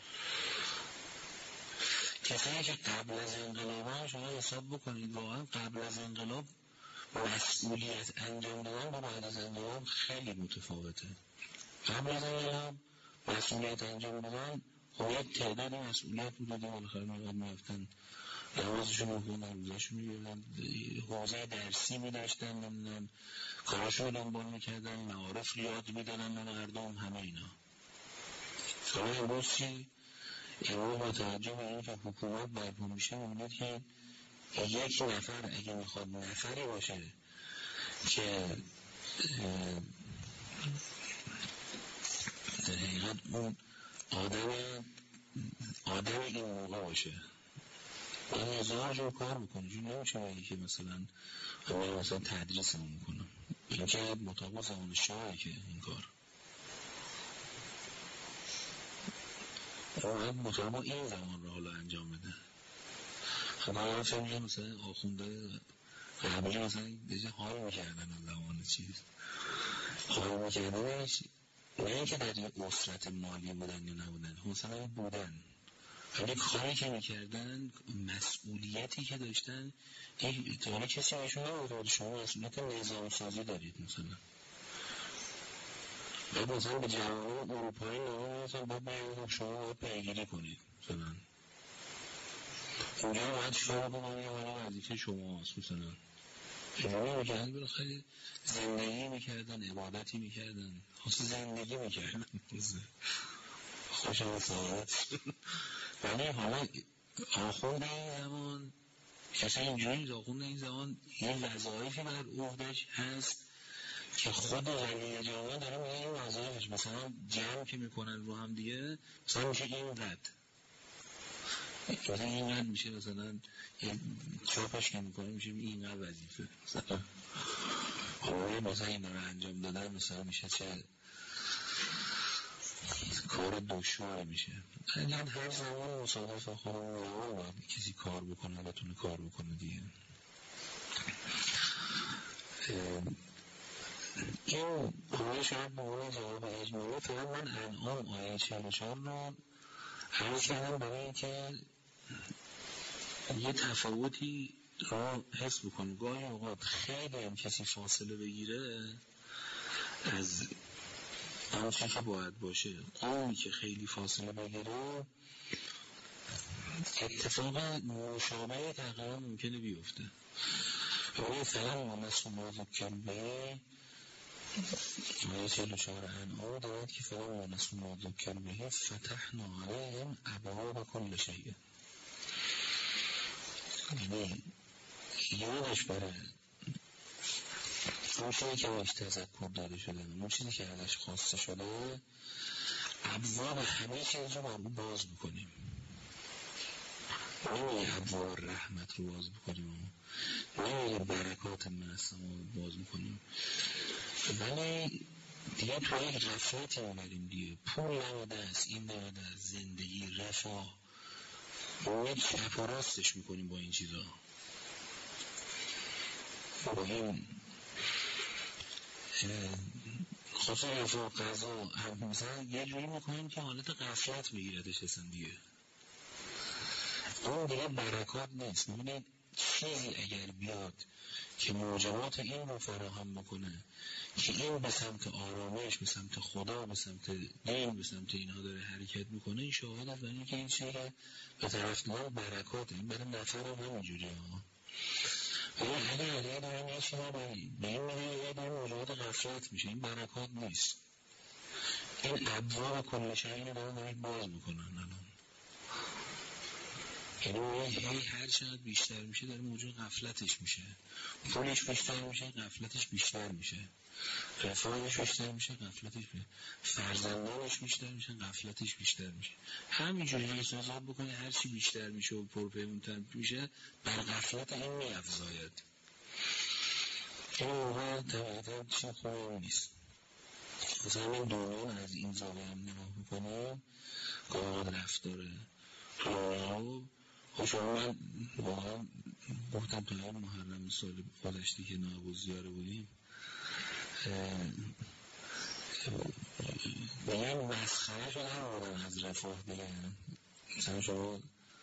کسایی که قبل از انقلاب شما حساب بکنید، واقعا قبل از انقلاب مسئولیت انجام دادن با بعد از انقلاب خیلی متفاوته. قبل از انقلاب مسئولیت انجام دادن خب یک تعداد مسئولیت بوده، بالاخره می‌رفتن نمازشون می‌خوندن، روزه‌شون می‌گرفتن، حوزه درسی می‌داشتن، نمی‌دونم کاراشون رو دنبال می‌کردن، معارف یاد می‌دادن به مردم، همه اینا. حالا امروز چی؟ امروز با توجه به این که حکومت برپا میشه می‌بینید که یک نفر اگه میخواد نفری باشه که در حقیقت اون آدم این موقع باشه این ازاش رو کار میکنه، چون نمیشه بگی که مثلا تدریس هم میکنم، این که مطابق زمان شاهه که این کار باید مطابق این زمان را حالا انجام بده. خب من فکر می‌کنم مثلا آخونده قبلی مثلا دیگه حال میکردن از زمان چیز حال میکردنش، نه اینکه در یه اسرت مالی بودن یا نبودن، مثلا بودن، ولی کاری که میکردن، مسئولیتی که داشتن، حالا کسی بهشون نبود شما مسئولیت نظام سازی دارید مثلا، بعد مثلا به جوانان اروپایی نامه مثلا باید باید شما باید پیگیری کنید مثلا اونجا باید شما بکنید یا وظیفه شما هست مثلا اینجا میکردن، بالاخره زندگی میکردن، عبادتی میکردن، خاص زندگی میکردن خوشم سعادت. ولی حالا آخوند این زمان کسی اینجوری نیست، آخوند این زمان یه وظایفی بر عهده‌اش هست که خود ولی جامعه داره میگه این وظایفش، مثلا جمع که میکنن رو هم دیگه مثلا میشه اینقدر مثلا اینقدر میشه، مثلا چاپش که میکنه میشه اینقدر وظیفه مثلا مثلا این رو انجام دادن مثلا میشه چه کار دشوار میشه. الان هر زمان مصادف خودمون رو باید کسی کار بکنه بتونه کار بکنه دیگه. این آیه شاید به اون جواب اجمالی، فقط من انعام آیه 44 رو عرض کردم برای اینکه یه تفاوتی رو حس بکنم. گاهی اوقات خیلی هم کسی فاصله بگیره از آنچه که باید باشه، اونی که خیلی فاصله بگیره اتفاق مشابه تقریبا ممکنه بیفته. ولی فعلا ما مسئول کلمه آیه 44 انعام دارد که فعلا ما مسئول کلمه فتحنا علیهم ابواب کل شیء، یعنی یادش بره اون چیزی که ازش تذکر داده شده، اون چیزی که ازش خواسته شده، ابواب همه چیز رو باز بکنیم. نمیگه ابواب رحمت رو باز بکنیم، نمیگه برکات منسما رو باز بکنیم، ولی دیگه توی یک غفلتی اومدیم دیگه. پول نماده است، این نماده است، زندگی، رفاه، یک چپ و راستش میکنیم با این چیزا، با این خصوص رفاه قضا مثلا یه جوری میکنیم که حالت غفلت بگیردش اصلا دیگه. اون دیگه برکات نیست. میبینید چیزی اگر بیاد که موجبات این رو فراهم بکنه که این به سمت آرامش، به سمت خدا، به سمت دین، به سمت اینها داره حرکت میکنه، این شاهد است برای اینکه این چیزی که به طرف داره برکاته. این برای نفر هم همینجوری ها. ولی اگر داریم یه چیزی به این میگه یه داره موجبات غفلت میشه، این برکات نیست. این ابواب کل شیء رو دارید باز میکنن الان. یعنی هر چقدر بیشتر میشه داره موجود غفلتش میشه، پولش بیشتر میشه غفلتش بیشتر میشه، رفاهش بیشتر میشه غفلتش بیشتر، فرزندانش بیشتر میشه غفلتش بیشتر میشه. همینجوری حساب بکنه هر چی بیشتر میشه و پرپیمونتر میشه بر غفلت این میافزاید. این موقع طبیعتا چه خوبی نیست. مثلا این دنیا از این زاویه هم نگاه میکنیم، گاه رفتاره شما من واقعا گفتم تا این محرم سال گذشته که نایب زیاره بودیم بگم مسخره شده هم آدم از رفاه دیگه. مثلا شما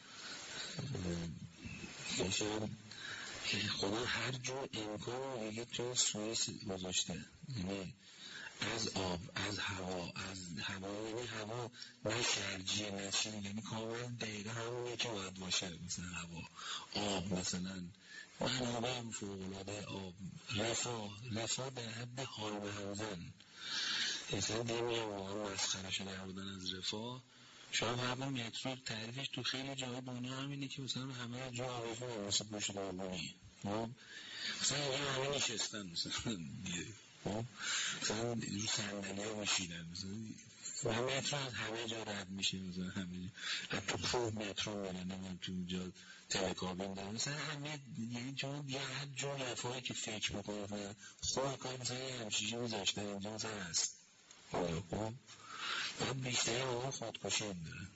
خدا هر جور امکان میگه تو سوئیس گذاشته، یعنی از آب، از هوا، از هوا، یعنی هوا نه شرجیه نه چی، یعنی کاملا دقیقه همونیه که باید باشه. مثلا هوا، آب، مثلا منابع فوق‌العاده آب، رفاه در حد حال به همزن. مثلا دیگه میگم واقعا مسخره شده بودن از رفاه. شما فرق مترو تعریفش تو خیلی جاهای دنیا همینه که مثلا همه جا آوازون مثل پشت دارمونی، مثلا اینجا همه نشستن مثلا دیگه، مثلا رو صندلی ها میشیدن، مثلا مترو از همه جا رد میشه، مثلا همه جا حتی کوه مترو میرن، تو اینجا تلکابین دارن، مثلا همه یعنی جا دیگه هر جا رفاهی که فکر میکنه خود کار مثلا یه همشیجی میذاشتن اینجا مثلا هست. باید بیشتری آقا خودکشی داره.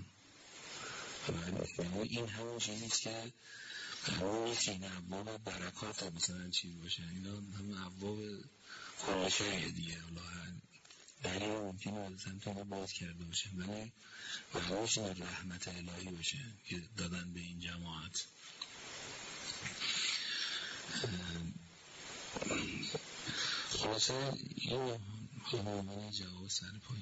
این همون چیزیست که قرار نیست که این ابواب برکات مثلا چیز باشه، اینا همون ابواب کل شیء دیگه. دلیل ممکنه از سمت اینا باز کرده باشه، ولی قرارش این رحمت الهی باشه که دادن به این جماعت. خلاصه این همه جواب سر پایین.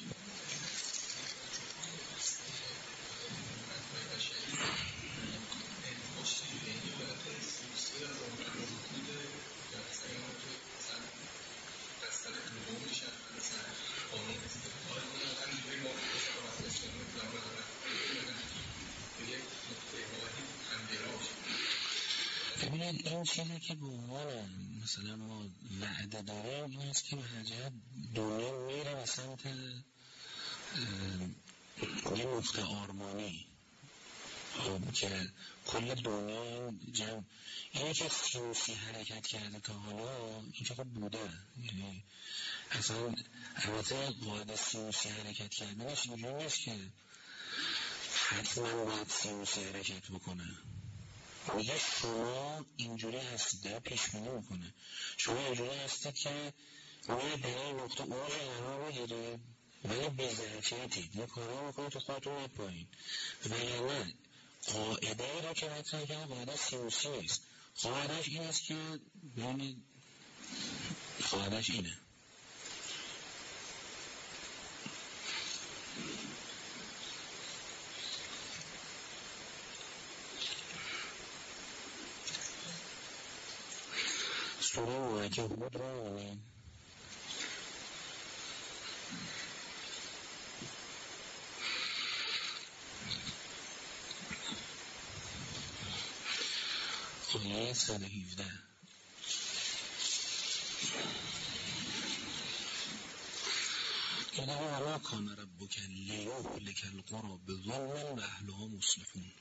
ببینید این چیزی که به عنوان مثلا ما وعده داریم این است که به هر جهت دنیا میره به سمت یه نقطه آرمانی که کل دنیا این جمع اینه که سیاسی حرکت کرده تا حالا این که خب بوده، یعنی اصلا البته قاعده سیاسی حرکت کردنش اینجوری نیست که حتما باید سیاسی حرکت بکنه. میگه شما اینجوری هستید، داره پیشبینی میکنه شما اینجوری هستید که روی برای نقطه اوج قرار بگیرید ولی بی‌ظرفیتید، یه کاری میکنید تو خودتون نپایین. وگرنه قاعده ای رو که مطرح کنه قاعده سیاسی نیست، قاعدهش این است که ببینید قاعدهش اینه سوره مبارکه هود رو ببینید. آیه 117 اینه وما کان ربک لیهلک القری بظلم و اهلها مصلحون.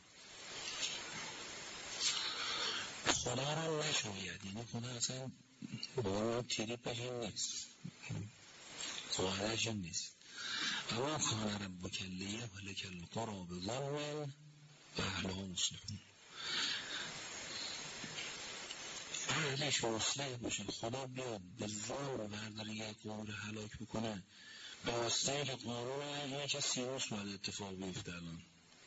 خدا را نشاید، یعنی خدا اصلا با ما تریپش این نیست، قاعدهش این نیست. وما کان ربک لیهلک القری بظلم و اهلها مصلحون. اهلش مصلح باشه، خدا بیاد به ظلم برداره یک قوم رو هلاک بکنه به واسطه که قانون اینه که سیروس باید اتفاق بیفته. الان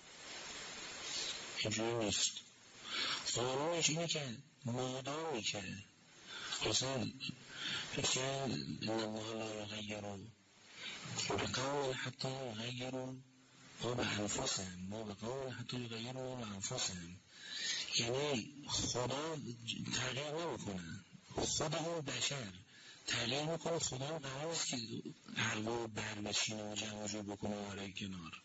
اینجوری نیست، قانونش اینه که مادامی که مثلا که این الله لا یغیروا بقوم حتی یغیروا ما بانفسهم ما بقوم حتی یغیروا ما بانفسهم، یعنی خدا تغییر نمیکنه، خود اون بشر تغییر میکنه. خدا قرار است که حلوا برنشینه و جمع جو بکنه برای کنار،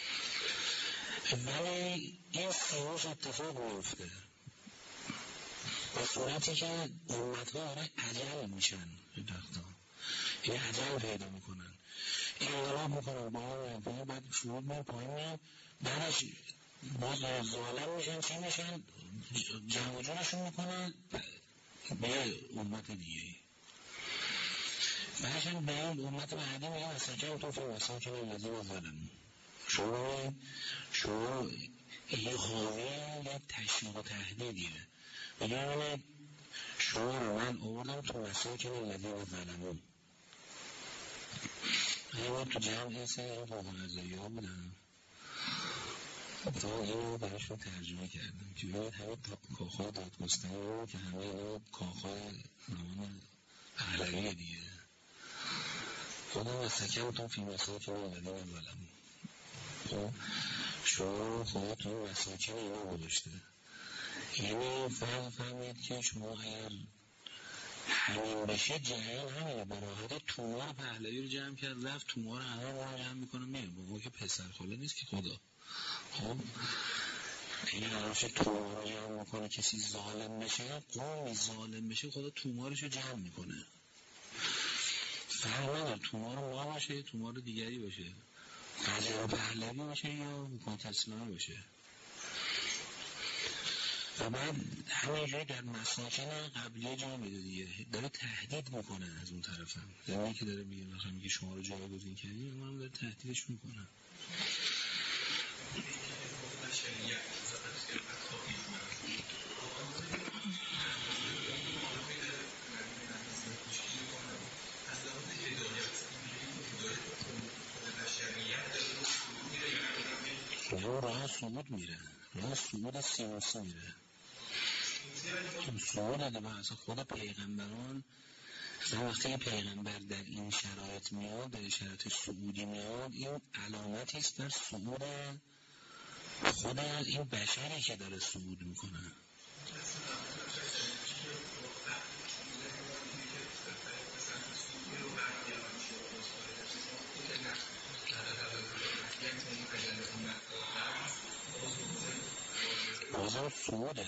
ولی این سیروس اتفاق میفته به صورتی که امتها داره عجل میشن، یعنی عجل پیدا میکنن، انقلاب میکنن با هم بعد شروع میکنن پایین میان، بعدش باز ظالم میشن چی میشن جمع جونشون میکنن به امت دیگه، بعدشن به این امت بعدی میگه اصلا که تو فی مساکن الذین ظلموا. شما یه حامی یه تشویق و تهدیدیه، بگه شما رو من آوردم تو مساکن الذین ظلموا. من تو جمع سه این قوم غذایی ها بودم تا این رو براشون ترجمه کردم که ببینید همه کاخهای دادگستری رو که همه اینا کاخهای زمان پهلوی دیگه خودم مسکن فی مساکن الذین ظلموا. شما خودتون مساکن اینا گذاشته، یعنی فهمید که شما اگر همین بشه جریان همینه، براحته تومار پهلوی رو جمع کرد رفت تومار همه رو جمع میکنه میره، با که پسر خاله نیست که خدا. خب این قرارشه تومار رو جمع میکنه کسی ظالم بشه، قومی ظالم بشه خدا تومارش رو جمع میکنه، فرق نداره تومار ما باشه تومار دیگری باشه، قجر پهلوی باشه یا مقاتل اسلامی باشه. و بعد همینجوری در مساکن قبلیه جا میده دیگه، داره تهدید میکنه از اون طرف هم. زمینی که داره میگه مثلا میگه شما رو جایگزین کردیم، اما هم داره تهدیدش میکنه. راه صعود میره، راه صعود سیاسی میره. صعود ادبه اصلا خود پیغمبران، اصلا وقتی پیغمبر در این شرایط میاد، در شرایط صعودی میاد، این علامتی است در صعود خود این بشری که داره صعود میکنه. بازم صعوده.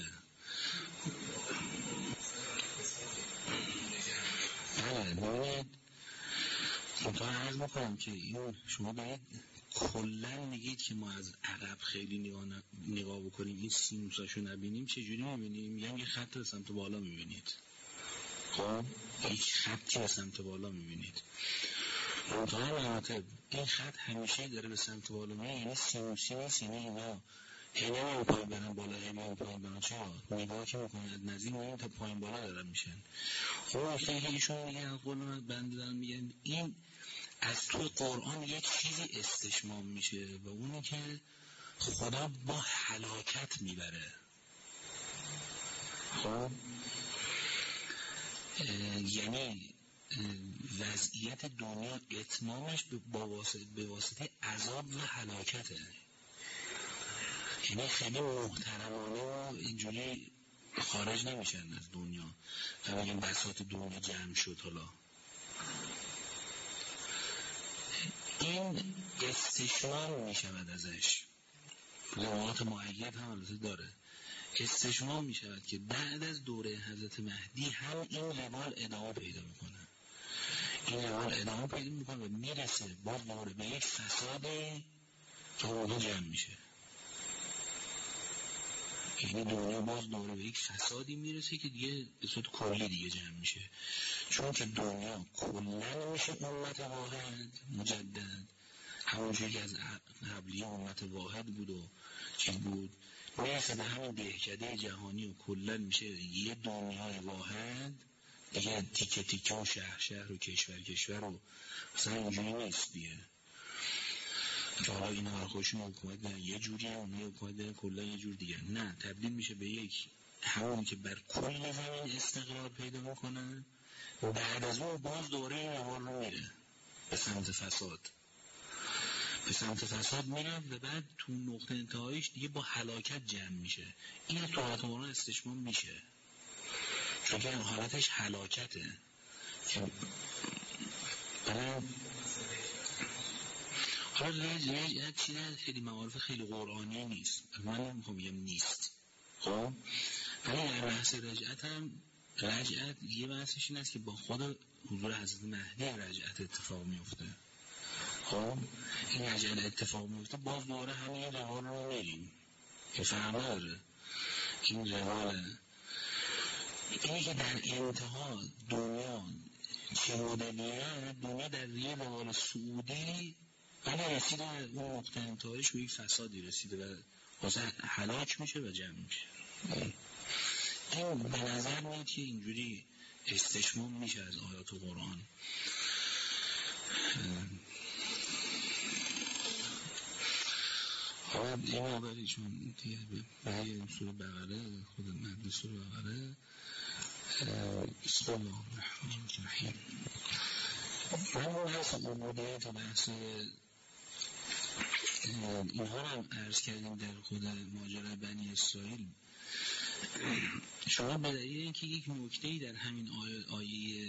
بله ببینید منطقه عرض میکنم که این شما باید کلن میگید که ما از عقب خیلی نگاه بکنیم این سینوساشو نبینیم، چجوری میبینیم؟ میگم یه خط به سمت بالا میبینید. خب یک خطی به سمت بالا میبینید. منطقه مراتب این خط همیشه داره به سمت بالا میبینید، یعنی سینوسی نیست، یعنی اینا هنه نمی پایین برن بالا، هنه نمی پایین برن. چرا؟ نگاه که میکنید نزدیک میبینید تا پایین بالا دارن میشن. خب خیلی ایشون میگن قول من بنده دارن میگن این از توی قرآن یک چیزی استشمام میشه و اونی که خدا با هلاکت میبره. خب یعنی وضعیت دنیا اتمامش به واسطه عذاب و هلاکته. یعنی خیلی محترمانه و اینجوری خارج نمیشن از دنیا و بگیم بساط دنیا جمع شد. حالا این استشمام میشود ازش، روایات مؤید هم البته داره، استشمام میشود که بعد از دوره حضرت مهدی هم این روال ادامه پیدا میکنه. این روال ادامه پیدا میکنه و میرسه باز دوره به یک فساد که اونها جمع میشه. یعنی دنیا باز دوره به یک فسادی میرسه که دیگه به صورت کلی دیگه جمع میشه، چون که دنیا کلن میشه امت واحد مجدد، همونجوری که از قبلی امت واحد بود و چیز بود، میرسه به همین دهکده جهانی و کلن میشه یه دنیای واحد دیگه. تیکه تیکه و شهر و کشور و مثلا اینجوری نیست دیگه که حالا اینا هر خودشون حکومت دارن یه جوری، اونها حکومت دارن کلا یه جور دیگه. نه، تبدیل میشه به یک همون که بر کل زمین استقرار پیدا میکنن و بعد از اون باز دوره این روال رو میره به سمت فساد میره و بعد تو نقطه انتهایش دیگه با هلاکت جمع میشه. این تو حالت مولانا استشمام میشه، چون که حالتش هلاکته. حالا رجعت چیزی خیلی معارف خیلی قرآنی نیست، من نمیخوام بگم نیست. خب ولی در بحث رجعت هم رجعت یه بحثش این است که با خود حضور حضرت مهدی رجعت اتفاق میفته. خب این رجعت اتفاق میفته باز دوباره همین روال رو میریم که فرق نداره. این روال اینی که در انتها دنیا چه مدلیه، دنیا در یه روال سعودی ولی رسیده اون نقطه انتهایش به یک فسادی رسیده و واسه هلاک میشه و جمع میشه. این به نظر میاد که اینجوری استشمام میشه از آیات قرآن. حالا این آبری چون دیگه به این سوره بقره خود مهد سوره بقره بسم الله الرحمن الرحیم. من اون حس عبودیت و بحث اینها رو هم عرض کردیم در خود ماجرای بنی اسرائیل. شما به دلیل اینکه یک نکته‌ای در همین آیه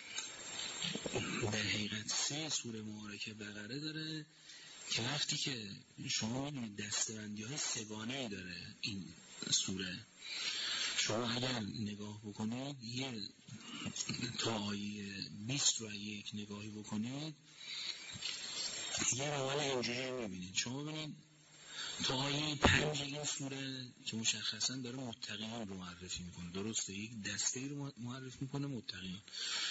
در حقیقت 3 سوره مبارکه بقره داره که وقتی که شما می‌بینید دسته‌بندی‌های سگانه‌ای داره این سوره، شما اگر نگاه بکنید یه تا آیه 20 رو یک نگاهی بکنید یه روال اینجوری می‌بینید. شما ببینید تا آیه 5 این سوره که مشخصا داره متقیان رو معرفی میکنه. درسته، یک دسته رو معرفی میکنه، متقیان.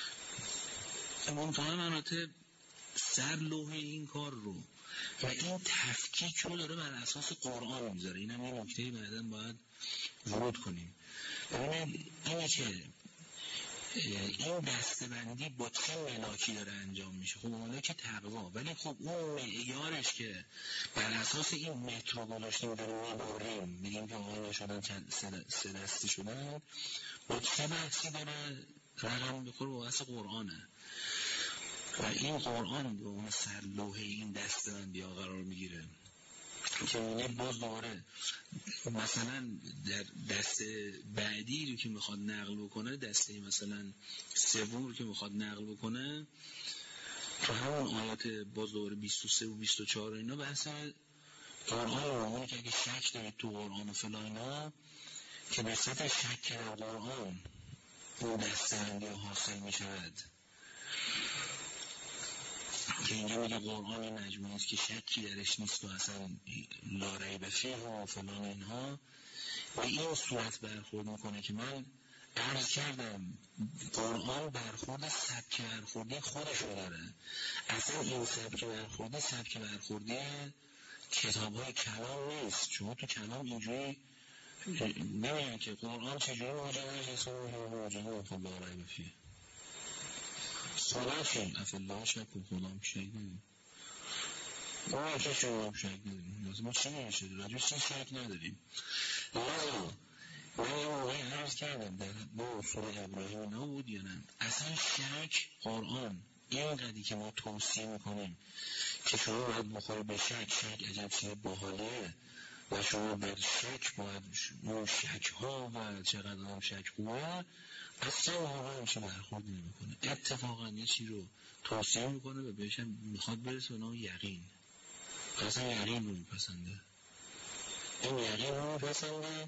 منتها مناطق سر لوح این کار رو و این تفکیک رو داره بر اساس قرآن میذاره. این هم یه نکته بعداً باید ورود کنیم. ببینید اینه که این دسته‌بندی با چه ملاکی داره انجام میشه. خب ملاک تقوا، ولی خب اون معیارش که بر اساس این متر گذاشتیم داریم میبریم میگیم که آقا نشدن سه دستی شدن، با چه بحثی داره رقم بخوره؟ با بحث قرآنه و این قرآن به اون سرلوح این دسته‌بندی ها قرار میگیره که اونه باز دوباره مثلا در دسته بعدی رو که میخواد نقل بکنه، دسته مثلا سوم رو که میخواد نقل بکنه، تو همون آیات باز دوباره 23 و 24 اینا بحث قرآن رو اونی که اگه شک دارید تو قرآن و فلان اینا که به صورت شک در قرآن اون دسته‌بندی حاصل میشود که اینجا میگه قرآن این مجموعه است که شکی درش نیست و اصلا لا ریب فیه و فلان اینها، به این صورت برخورد میکنه که من عرض کردم قرآن برخورد سبک برخوردی خودش رو داره. اصلا این سبک برخوردی کتاب های کلام نیست. شما تو کلام اینجوری نمیگن که قرآن چجوری ماجراش اسم لا ریب فیه صلاح کن افالله شک و خودم شک نداریم. ما که شما شک نداریم، ما چی نمیشه راجب چی شک نداریم. لذا من یه موقعی عرض کردم در با سوره ابراهیم نبود یا نه، اصلا شک قرآن این قدری که ما توصیه میکنیم که شما باید بخوری به شک عجب چیز باحالیه و شما بر شک باید اون شک ها و چقدر هم شک خوبه، اصلا واقعا میشه برخورد نمیکنه. اتفاقا یه چی رو توصیه میکنه و بهش میخواد برسه به نام یقین. اصلا یقین رو میپسنده، این یقین رو میپسنده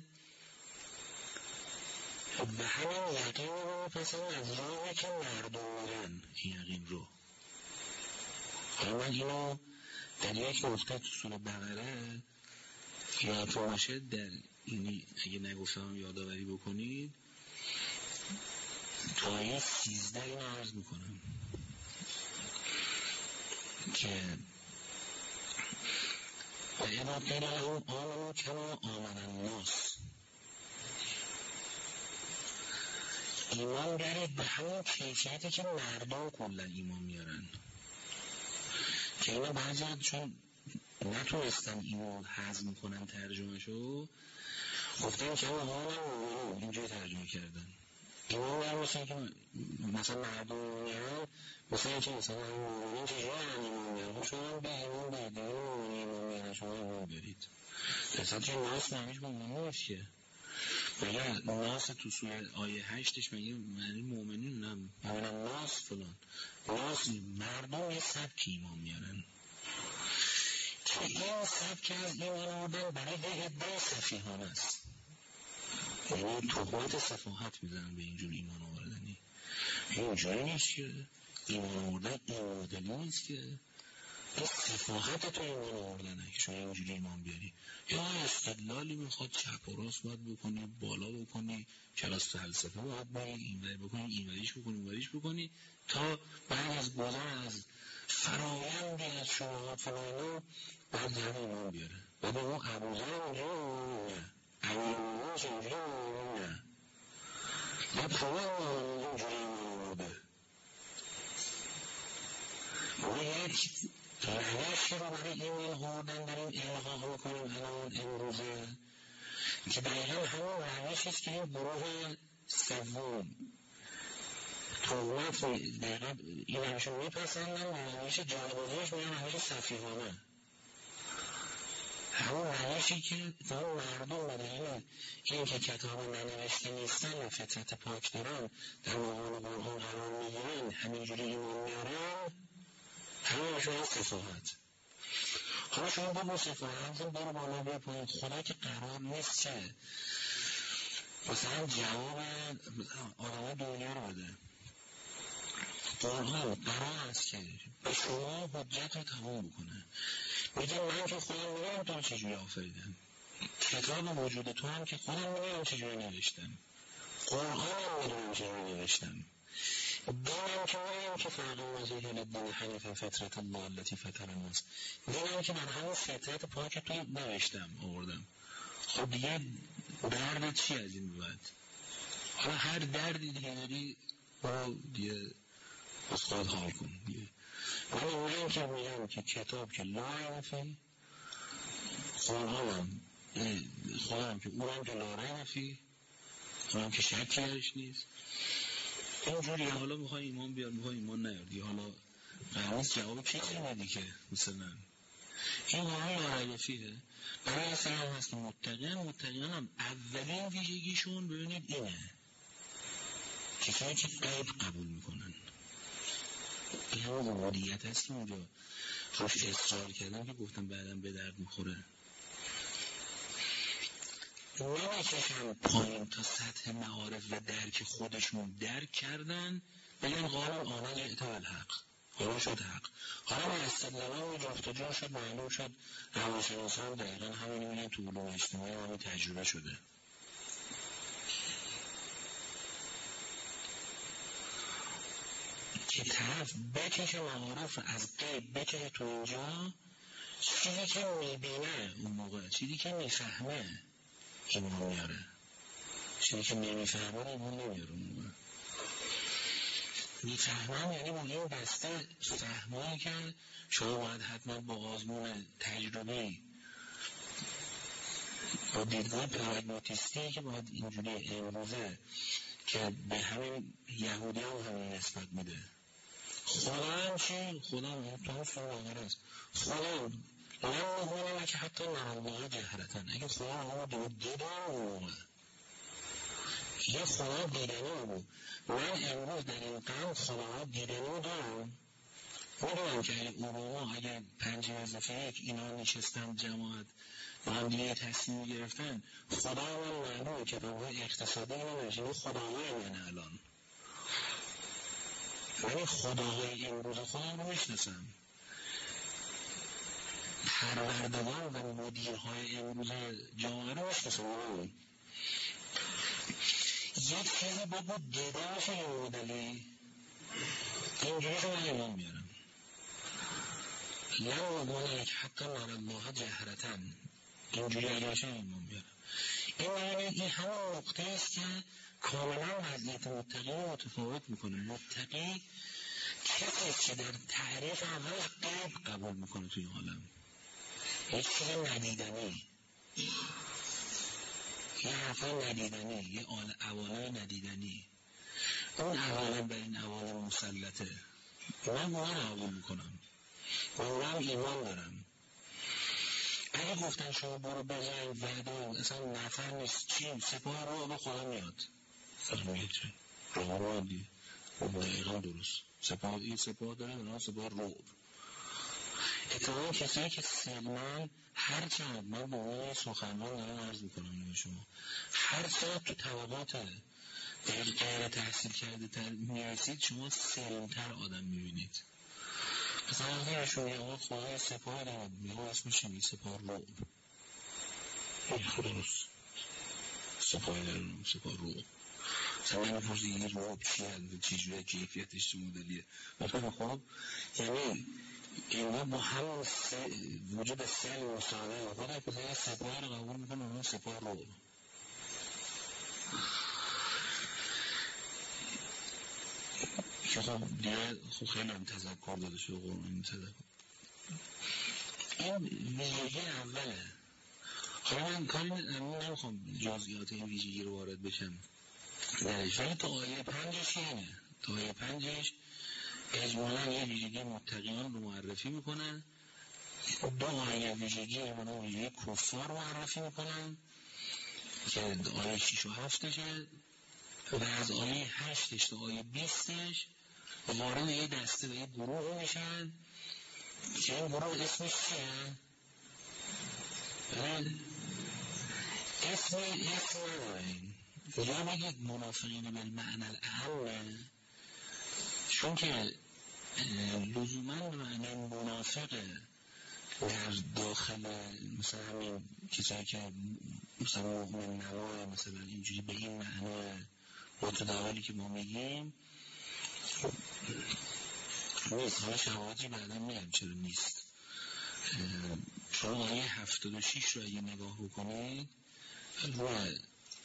و همین یقین رو میپسنده از راهی که مردم میرن این یقین رو. حالا من اینو در یک نقطه تو سوره بقره یادتون باشه، در اینی اگه نگفتم یادآوری بکنید، تا آیه 13 اینو عرض میکنم که و اذا قیل لهم آمنوا کما آمن الناس، ایمان بیارید به همون کیفیتی که مردم کلا ایمان میارن. که اینا بعضی چون نتونستن اینو هضم کنن ترجمهشو گفتن که آمنوا، اینجوری ترجمه کردن. ایمان بیارید که مثلا مردم میارن، مثلا که مثلا این چه جایی ایمان بیارن، شما به ایمان بیارید ایمان بیارن، شما ایمان بیارید. اصلا که ناس معنیش با ایمان نیست که بگه ناس تو سوره آیه 8ش مگه معنی مؤمنین نم مؤمنم ناس فلان ناس مردم یه سبک ایمان میارن که این سبک از ایمان آوردن برای یه عده سفیهان است. یعنی تهمت سفاهت میزنن به اینجور ایمان آوردنی. اینجوری نیست که ایمان آوردن این مدلی نیست که این صفاحت تو ایمان آوردنه که شما اینجوری ایمان بیاری. یا استدلالی میخواد چپ و راست باید بکنی، بالا بکنی، کلاس فلسفه باید بری، اینوری بکنی، اینوریش بکنی، اونوریش بکنی، تا بعد از گذر از فرایندی از شبهات فلانو بعد در ایمان بیاره. و به اون ابوذر اونجا نه، امیرالمومنین چجوری نه، بعد شما اینجوری ایمان آورده ما یک روشی رو برای ایمان آوردن داریم القا میکنیم الان امروزه که دقیقا همون روشیست که این گروه سوم تهمت دقیقا این روش میپسندن و روش جایگزینش میگن روش سفیهانه. همون روشی که تا مردم بدهیم این که کتاب ننوشته نیستن و فطرت پاک دارن در مقام قرآن قرار میگیرن همینجوری ایمان میارن، همه شما صفاحت. حالا شما با صفاحت برو بالا بیا پایین. خدا که قرار نیست که مثلا جواب آدم دنیا رو بده. قرآن قرار است که به شما حجت رو تمام بکنه. میگه من که خودم میگم تو چجوری آفریدم، کتاب وجود تو هم که خودم میگم چجوری نوشتم، قرآن هم میدونم چجوری نوشتم، دینم که میگم که فرق وجهه للدین حنیفا فطرت الله التي فطر الناس، دینم که در همون فطرت پاک تو نوشتم آوردم. خب دیگه درد چی از این بعد؟ حالا هر دردی دیگه داری برو دیگه از خود حال کن دیگه. ولی من که میگم که کتاب که لا ینفی، خودم که اونم که لا ینفی، اونم که شکی درش نیست. اینجوری حالا میخوای ایمان بیار میخوای ایمان نیار دیگه. حالا قرارست جواب چیزی ندی که مثلا این قرآن لا ریب فیه. برای اصلا هست متقین هم اولین ویژگیشون ببینید اینه، کسایی که غیب قبول میکنن. این همه عبودیت هست که اونجا روش اصرار کردن که گفتم بعدم به درد میخوره. نمیکشن پایین تا سطح معارف و درک خودشون درک کردن بگن قالوا آمنا جئت بالحق، حالا شد حق. حالا با استدلال جفت و جور شد، معلوم شد روانشناسان دقیقا همین میگن تو علوم اجتماعی همین تجربه شده. که طرف بکشه معارف از غیب بکشه تو اینجا، چیزی که میبینه اون موقع، چیزی که میفهمه ایمان میاره، چیزی که نمیفهمه ایمان نمیاره. اون موقع میفهمم یعنی با این بسته فهمایی که شما باید حتما با آزمون تجربی با دیدگاه پراگماتیستی که باید اینجوری امروزه که به همین یهودی هم همین نسبت میده. خدا هم چی؟ خدا هم تو هم فرم آگر است. خدا هم نمونه که حتی نرالله جهرتن، اگه خدا هم دیدن اون یه خدا دیدنی بود. من امروز در این قرن خدا دیدنی دارم، میدونم که اگر 5-1 اینا نشستن جماعت با هم دیگه تصمیم گرفتن، خدا من معلومه که به اقتصادی نمیشه خداهای من الان، ولی خداهای امروز خودم رو میشناسم، پروردگان و مدیرهای امروز جامعه رو میشناسم. یک چیزی باید دیده باشه یه مدلی اینجوری رو من ایمان میارم. لن یک حتی نرالله جهرتن، اینجوری اگه باشه ایمان بیارم. این همه نقطه است که کاملا وضعیت متقی متفاوت میکنه. متقی کسی که در تعریف اولش غیب قبول میکنه توی عالم، یک چیز ندیدنی، یه حرفای ندیدنی، یه عوالم ندیدنی، اون عوالم بر این عوالم مسلطه. من با من قبول میکنم، با من ایمان دارم. اگه گفتن شما برو بجنگ وعده اصلا نفر نیست چی سپاه رو به خدا میاد فرمایید چه رو دیگه دقیقا درست سپاه این سپاه داره دارن سپاه رو اتفاقا کسایی که سلمان هر چند من با اون سخنران دارم عرض میکنم به شما هر چند تو طبقات غیر تحصیل کرده تر میرسید شما سلمتر آدم میبینید. مثلا اگرشون یه آقا خواهی سپاه دارم یه آقا اسمش می سپاه رو این خلاص سپاه دارم سپاه رو مثلا من پرسی یه رو چی هست چیجوره کیفیتش چه مدلیه مثلا خب یعنی اینا با هم وجود سل مساله خدا که یه سپاه رو قبول میکنه اون سپاه رو که خب دیگه خب خیلی هم تذکر داده شده قرآن این تذکر این ویژگی اوله. حالا من کاری نمیخوام جزئیات این ویژگی رو وارد بشم درش ولی تا آیه 5 اینه تا آیه 5 اجمالا یه ویژگی متقیان رو معرفی میکنن 2 آیه ویژگی کفار رو معرفی میکنن که آیه 6 و 7 و از آیه 8 تا آیه 20 وارد یه دسته و یه گروه میشن که این گروه اسمش چیه؟ اسم ندارین یا بگید منافقین بالمعنی الاهم چون که لزوما معنی منافق در داخل مثلا همین کسایی که مثلا مؤمن نوای مثلا اینجوری به این معنای متداولی که ما میگیم نیست. حالا شواهدی بعدا میگم چرا نیست. چون آیه 76 رو اگه نگاه بکنید روی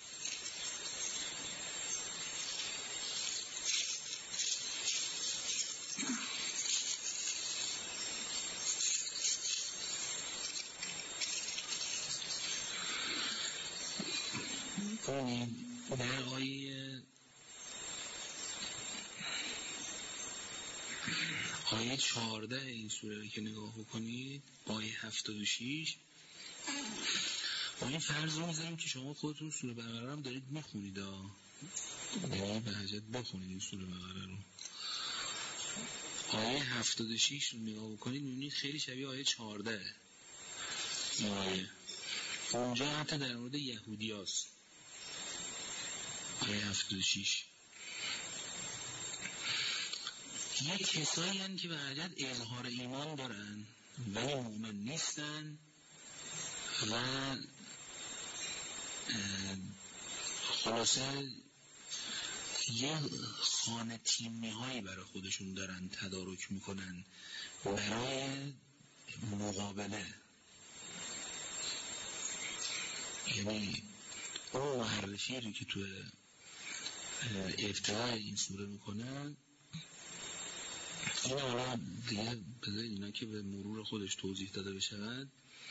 در آیه 14 این سوره که نگاه بکنید، آیه 76 با این فرض رو میذاریم که شما خودتون سوره بقره هم دارید میخونید، یعنی به حاجت بخونید این سوره بقره رو. آیه 76 رو نگاه بکنید میبینید خیلی شبیه آیه 14 این آیه. اونجا حتی در مورد یهودی هست. آیه 76 یه کسایی هستن که به حاجت اظهار ایمان دارن ولی مؤمن نیستن و خلاصه یه خانه تیمی هایی برای خودشون دارن تدارک میکنن برای مقابله. یعنی اون معرفی رو که تو ابتدای این سوره میکنن این حالا دیگه بذارید اینا که به مرور خودش توضیح داده بشود،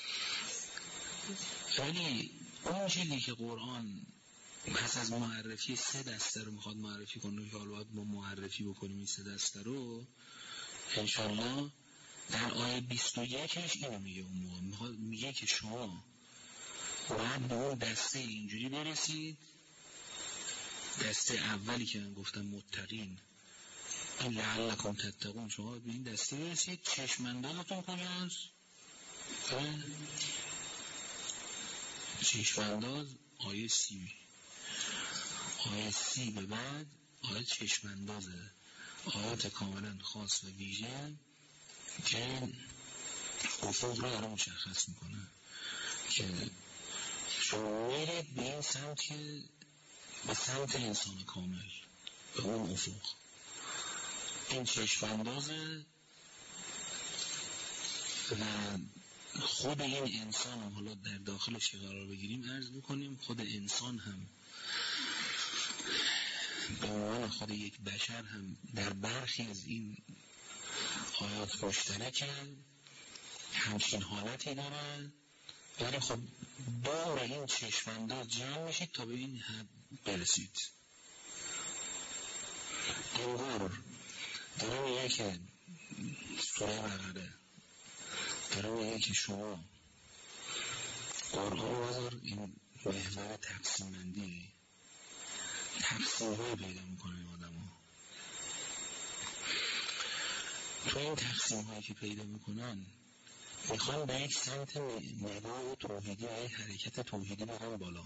ولی اون چیزی که قرآن پس از معرفی 3 دسته رو میخواد معرفی کنه که حالا باید ما معرفی بکنیم این 3 دسته رو انشالله، در آیه 21ش اینو میگه. اون موقع میگه که شما باید به اون دسته اینجوری برسید. دسته اولی که من گفتم متقین، این لعلکم تتقون، شما به این دسته برسید. چشماندازتون کجاست؟ چشمانداز آیه 30 به بعد آیه چشماندازه، آیات کاملا خاص و ویژه که افق رو داره مشخص میکنه که شما میرید به این سمت که به سمت انسان کامل، به اون افق. این چشماندازه و خود این انسان هم حالا در داخلش که قرار بگیریم عرض بکنیم خود انسان هم به عنوان خود یک بشر هم در برخی از این آیات مشترکن، همچین حالتی دارن، ولی خب دور این چشمانداز جمع میشید تا به این حد برسید. انگار داره میگه که سوره بقره داره میگه که شما قرآن رو بذار این محور تقسیم بندی تقسیم های پیدا میکنه این آدم ها. تو این تقسیم هایی که پیدا میکنن میخوان به یک سمت نگاه توحیدی و یک حرکت توحیدی برن بالا.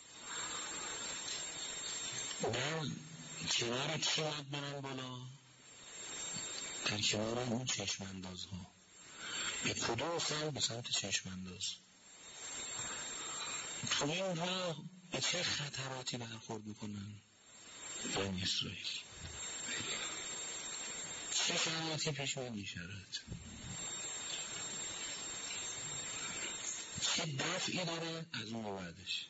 در کنار کی باید برن بالا؟ در کنار اون چشمانداز ها. به کدوم سمت؟ به سمت چشمانداز. تو این راه به چه خطراتی برخورد میکنن؟ بنی اسرائیل چه شرایطی پیش میگذرد؟ چه دفعی داره از اون بعدش؟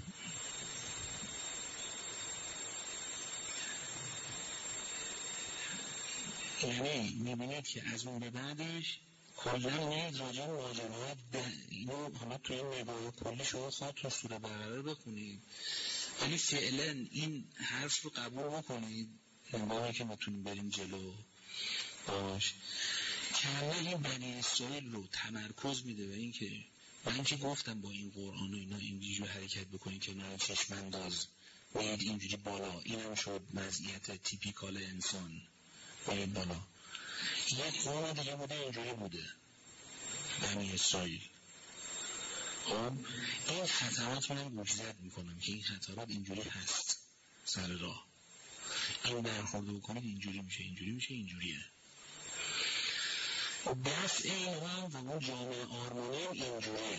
یعنی میبینید که از اون به بعدش کلا میاد راجع به ماجراهای اینو حالا توی این نگاه کلی شما خودتون سوره بقره رو بخونید، ولی فعلا این حرف رو قبول بکنید نگاهی که میتونیم بریم جلو باش که همه این بنی اسرائیل رو تمرکز میده به این که من که گفتم با این قرآن و اینا اینجوری حرکت بکنید که نه چشمانداز باید اینجوری بالا، این هم شد مزیت تیپیکال انسان باید بالا. یک قوم دیگه بوده اینجوری بوده بنی اسرائیل. این خطرات من گوشزد میکنم که این خطرات اینجوری هست سر راه، این برخورده بکنید اینجوری میشه اینجوریه. دفع اینها و اون جامعه آرمانی هم اینجوریه.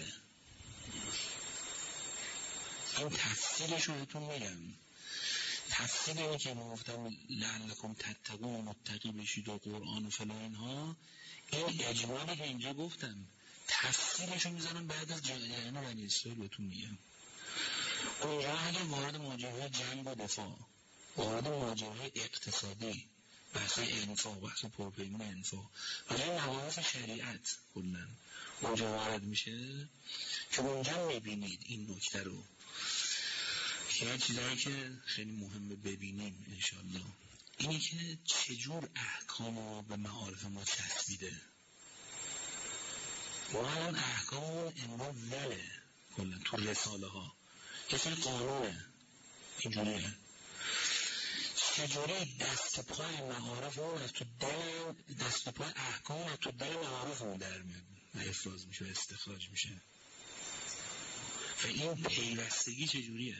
این تفصیلش رو بهتون میگم. تفصیل اینه که ما گفتم لعلکم تتقون متقی بشید و قرآن و فلان اینها، این اجمالی که اینجا گفتم تفصیلش رو میذارم بعد از جریان بنی اسرائیل بهتون میگم. اونجا اگه وارد ماجرای جنگ و دفاع، وارد ماجرای اقتصادی، بحث انفاق، بحث پرپیمون انفاق و این مباحث شریعت کلن اونجا وارد میشه که اونجا میبینید این نکته رو که یه چیزایی که خیلی مهمه ببینیم انشالله اینی که چجور احکام به معارف ما چسبیده. ما الان احکام امروز وله کلن تو رساله ها یه سری قانونه اینجوریه، چجوری دست پای معارف اون از تو دل، دست پای احکام از تو دل معارف اون در میاد و افراز میشه و استخراج میشه و این پیوستگی چجوریه.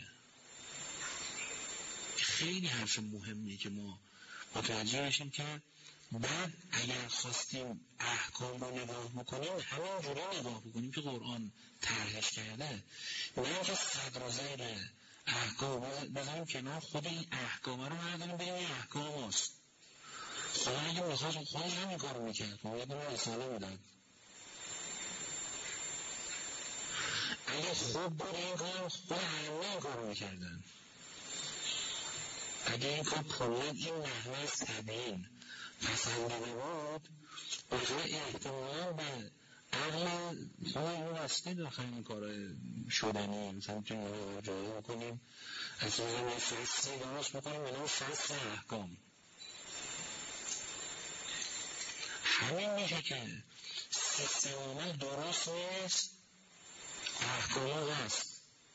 خیلی حرف مهمیه که ما متوجه بشیم که بعد اگر خواستیم احکام رو نگاه بکنیم همین جوری نگاه بکنیم که قرآن طرحش کرده، نه که صدر و زیر احکام بذاریم کنار، خود این احکام رو برداریم بگیم این احکام هست. خدا اگه میخواست خودش همین کار رو میکرد یه دونه رساله میداد. اگه خوب بود این کار خود همه این کار رو میکردن. اگه این کار کلن این نحوه تبیین پسنده بود اونجا احتمالا به عقل خود این وسته داخل این کار شدنی مثلا میتونیم جایی بکنیم اصلا یه فصلی درست بکنیم به نام فصل احکام. همین میشه که سیستم عمل درست نیست، احکام هست.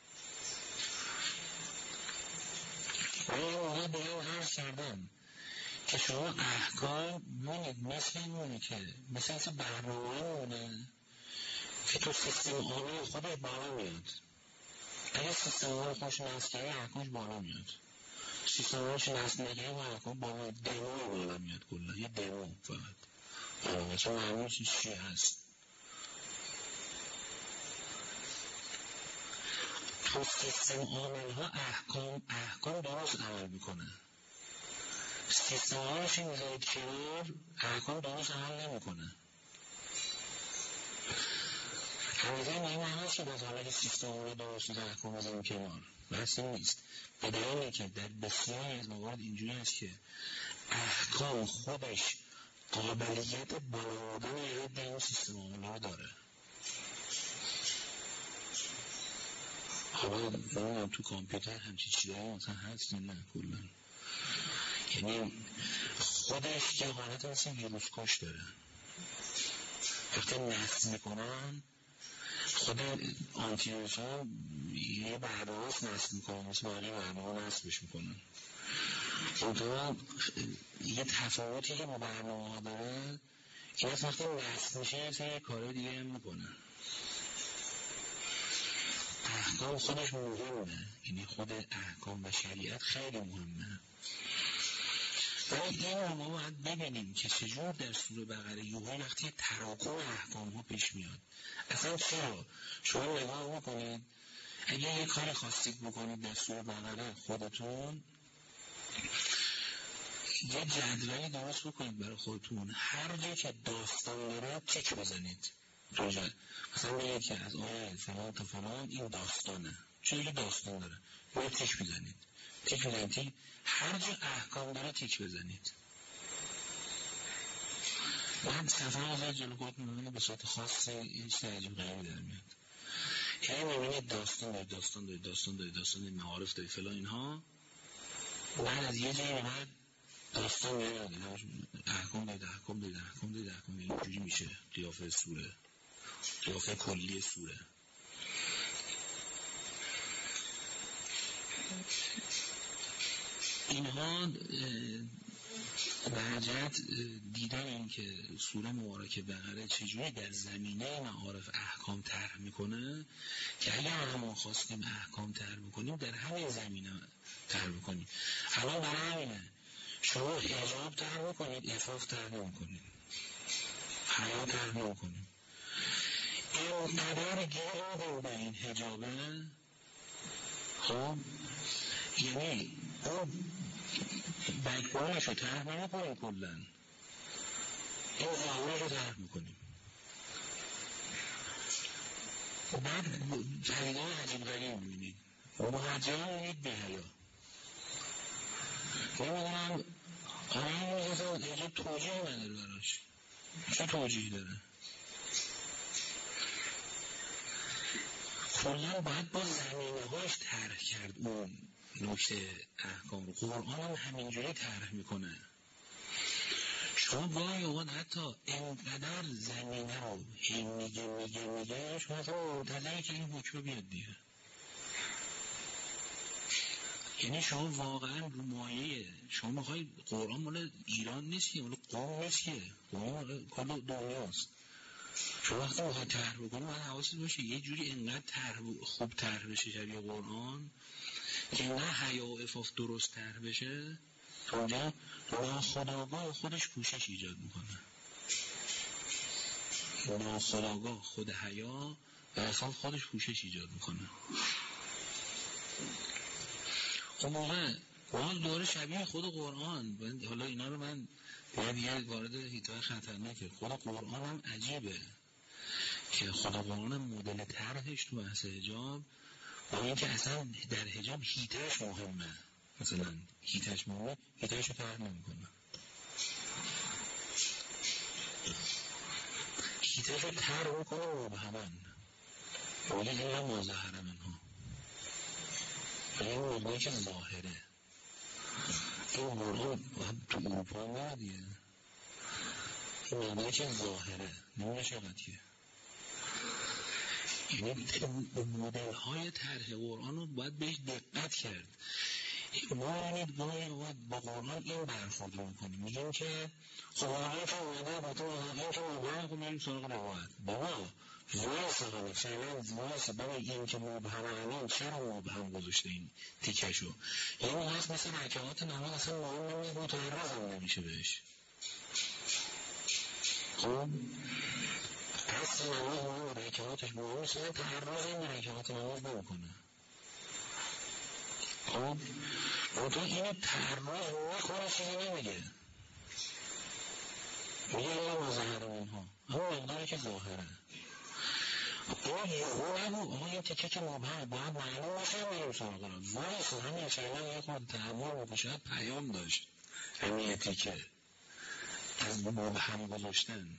من یه موقع به این عرض کردم که شما احکام مونید مثل این مونی که مثل برنامه مونه که تو سیستم عامل خودش بالا میاد. اگه سیستم عامل خوش نصب کردی احکامش بالا میاد، سیستم عاملش نصب نکردی و احکام بالا دمو بالا میاد کلا یه دمو فقط چون معلوم چی هست. تو سیستم عامل ها احکام درست عمل میکنه. سیستم عاملش میذارید کنار احکام درست عمل نمیکنه. همیشه این هست که باز حالا که سیستم عامل درست نیست احکام بذاریم کنار بس این نیست. به دلیلی که در بسیاری از موارد اینجوری هست که احکام خودش قابلیت بالا بردن یه این سیستم عامل ها داره. حالا نمیدونم تو کامپیوتر همچی چیزایی مثلا هست نه کلا، یعنی خودش که حالت مثل ویروس کش داره. وقتی نصب میکنن خود آنتی ویروس ها یه برنامه نصب میکنن مثل باقی برنامه نصبش میکنن. منطقه یه تفاوتی که با برنامه ها داره این از وقتی نصب میشه یه کار دیگه هم میکنن. احکام خودش مهمه، یعنی خود احکام و شریعت خیلی مهمه. ولی این رو ما باید ببینیم که چجور در سوره بقره یوحنا وقتی تراکم احکام ها پیش میاد اصلا چرا. شما نگاه بکنید اگه یه کار خواستید بکنید در سوره بقره خودتون یه جدولی درست بکنید برای خودتون، هر جا که داستان داره تک بزنید روژه. مثلا بگید که از آیه فلان تا فلان این داستانه، چون که داستان داره باید تک بزنید. تک بزنید هر جا احکام داره تک بزنید. بعد صفحه آزاد جلو خود میبینید به صورت خاصی این عجیب غریبی در میاد. یعنی میبینید داستان داره داستان داره داستان داره داستان داره معارف داره فلان اینها. بعد از یه جایی بعد داستان داره احکام داره احکام داره احکام داره احکام داره. اینجوری میشه قیافه سوره، قیافه کلی سوره. اینها برجت دیدن این که سوره مبارکه بقره چجوری در زمینه معارف احکام طرح میکنه که اگر ما خواستیم احکام طرح بکنیم در همین زمینه طرح بکنیم. الان برای همینه شما حجاب طرح بکنید عفاف طرح نمیکنید. حیا تحمیل کنیم. اینقدر گیر آدم به این حجابه، خب یعنی اون بکبانش رو تحمیل میکنیم کلن، این ظاهرش رو تحمیل میکنیم. بعد پدیده‌های عجیب غریب میبینید. مهاجران میبینید بی‌حیا. نمیدونم آنها میگفتن حجاب توجیه نداره براش. چه توجیه داره؟ کلا باید با زمینه‌هاش طرح کرد اون نکته احکام رو. قرآن هم همینجوری طرح میکنه. شما گاهی اوقات حتی اینقدر زمینه رو میگه شما اصلا منتظری که این حکم بیاد دیگه. یعنی شما واقعا رو مایه شما میخوای قرآن مال ایران نیست که، مال قوم نیست که، قوم کل دنیاست. شما وقتی میخوای طرح بکنی باید حواست باشه یه جوری اینقدر خوب طرح بشه شبیه قرآن که نه حیا و عفاف درست طرح بشه تا اونجا ناخودآگاه خودش پوشش ایجاد میکنه. ناخودآگاه خود حیا و عفاف خودش پوشش ایجاد میکنه. اون موقع باز دوره شبیه خود قرآن. حالا اینا رو من باید یه وارد حیطه‌های خطرناکه. خود قرآن هم عجیبه که خود قرآن هم مدل طرحش تو بحث حجاب با اینکه اصلا در حجاب حیطه‌اش مهمه، مثلا حیطه‌اش مهمه، حیطه‌اش رو طرح نمی‌کنه. حیطه‌اش رو طرح می‌کنه مبهماً. میگه این ما ظهر منها. این موضوعی که ظاهره. این قرآن باید تو اروپا نمیدیه. این موضوعی که ظاهره. نمیده چقدر یعنی مدل های طرح قرآن رو باید بهش دقت کرد. ما یعنی با قرآن این برخورد رو میکنیم. میگیم که خب قرآن که اومده با تو این که مبهم کنیم این سراغ روایت بابا وایسا همه فعلا وایسا بابا این که مبهم همین چرا مبهم گذاشته این تیکشو؟ یعنی هست مثل رکعات نماز اصلا مهم نمیشه، متعرض هم نمیشه بهش. خب پس نماز مهم رکعاتش مهم میشه، تعرض این رکعات نماز نمیکنه. خب تو اینو تعرض میخوره چیزی نمیگه، میگه این مظاهر منها همون مقداری که ظاهره. آقا این تکه که مبهم باید معلوم باشه میریم سراغ رو وایسا همین فعلا یه خود تحمل میکنه. شاید پیام داشت همین یه تکه از مبهم گذاشتن.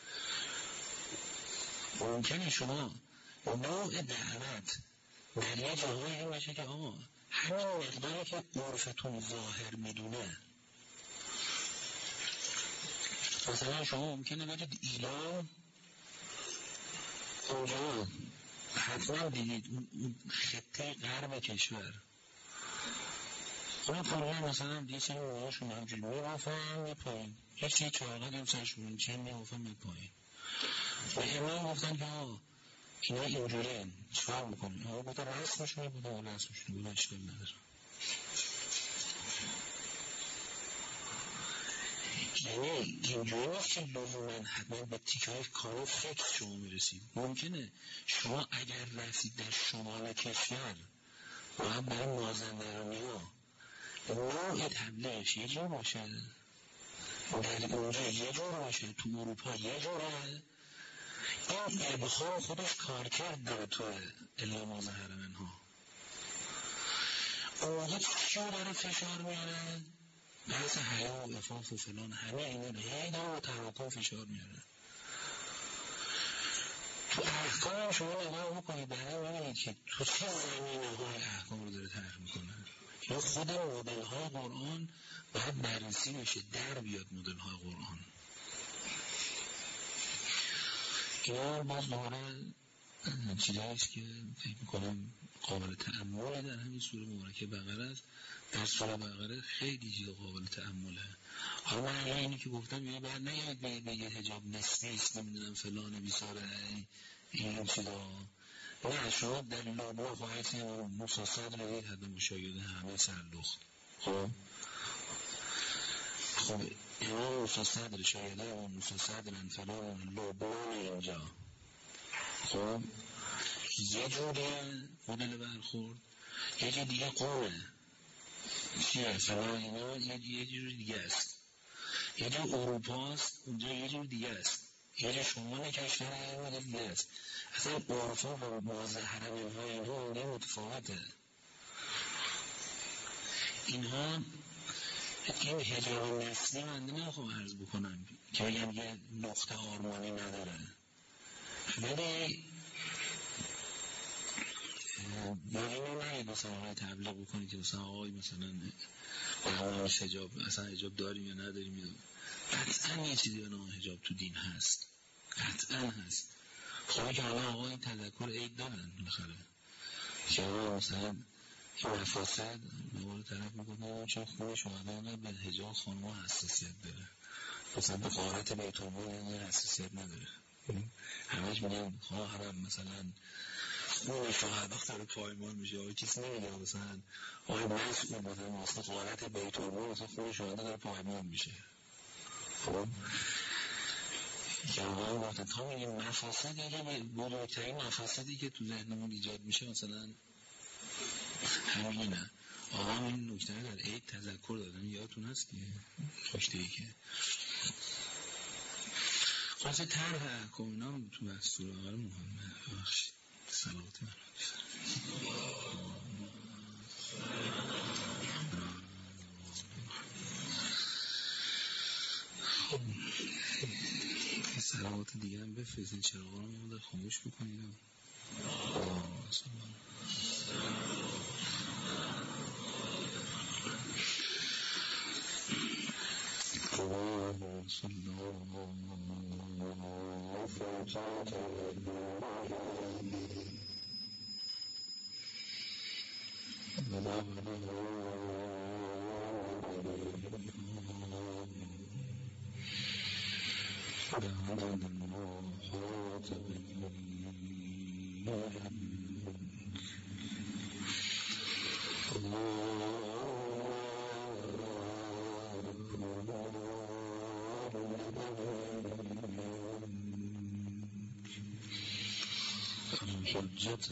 ممکنه شما نوع دعوت در یه جاهای این باشه که آقا همین مقداری که عرفتون ظاهر میدونه. مثلا شما ممکنه برید ایران، اونجا حتما دیدید اون خطه غرب کشور اون کلا مثلا یه سری موهاشون همجوری میرفتن میپایین، یه سری چاقه دیم سرشون چند میرفتن میپایین. به امام گفتن که اینا اینجوری هن چکار میکنی؟ آقا بوده رسمشونه بوده اون رسمشونه بوده اشکال نداره. یعنی اینجوری نیست که لزوما حتما به تیکه های کار فکر شما میرسید. ممکنه شما اگر رسید در شمال کشور باید برای مازندرانی ها نوع تبلیغش یه جور باشه، در اونجا یه جور باشه، تو اروپا یه جوره. این ابخار خودش کارکرد داره تو الا ما ظهر منها. اونجا چیو داره فشار میاره؟ بحث حیا و عفاف و فلان همه اینا هی داره تراکم فشار میاره. تو احکام شما نگاه بکنید برای میبینید که تو چه زمینه های احکام رو داره طرح میکنه. یا خود مدل های قرآن باید بررسی بشه، در بیاد مدل های قرآن. اینا باز دوباره چیزاییست که فکر میکنم قابل تأمله در همین سوره مبارکه بقره است. در سوره بقره خیلی چیز قابل تأمله. حالا من اینی که گفتم یعنی باید نگید بگید حجاب نصفیست نمیدونم فلان بیساره این چیزا. نه شما در لابا خواهید مساسد روید حد مشاهده همه سرلخت. خب امام موسی صدر شایده امام موسی صدرن فلان لبنان اینجا. خب یه جوریه مدل برخورد، یه جور دیگه قومه چیه فلان اینا یه جور دیگه است، یه جور اروپا است اونجا یه جور دیگه است، یه جور شمال کشور یه مدل دیگه است. اصلا عرفا و مظهرن اینها متفاوته. اینها این حجاب نسلی بنده نمیخوام عرض بکنم که بگم یه نقطه آرمانی نداره، ولی با اینو نهید مثلا آقای تبلیغ بکنید که مثلا آقای مثلا همانش حجاب اصلا حجاب داریم یا نداریم. قطعا یه چیزی به نام حجاب تو دین هست، قطعا هست. خواهی که حالا آقای این تذکر عید دارن بالاخره که آقا مثلا این مفاسد نوار طرف میکنه چون خون شهده به حجاب خانم‌ها حساسیت داره، مثلا به غارت بیت المال این حساسیت نداره. همش میگن خواهرم مثلا خون شهده داره پایمان میشه، آقای کسی نمیگه مثلا آقای مسئول مثلا غارت بیت المال مثلا خون شهده داره پایمان میشه. خب که آقا وقتا تا میگیم مفاسد یکی بزرگترین مفاسدی که تو ذهنمون ایجاد میشه مثلا همینه. آقا این نکته در عید تذکر دادن یادتون هست دیگه خوشتهی که خواست طرح احکام اینا تو دستور آقا مهمه. بخشید صلوات من خب یه صلوات دیگه هم بفرستین چراغا رو مادر خاموش بکنید. حجة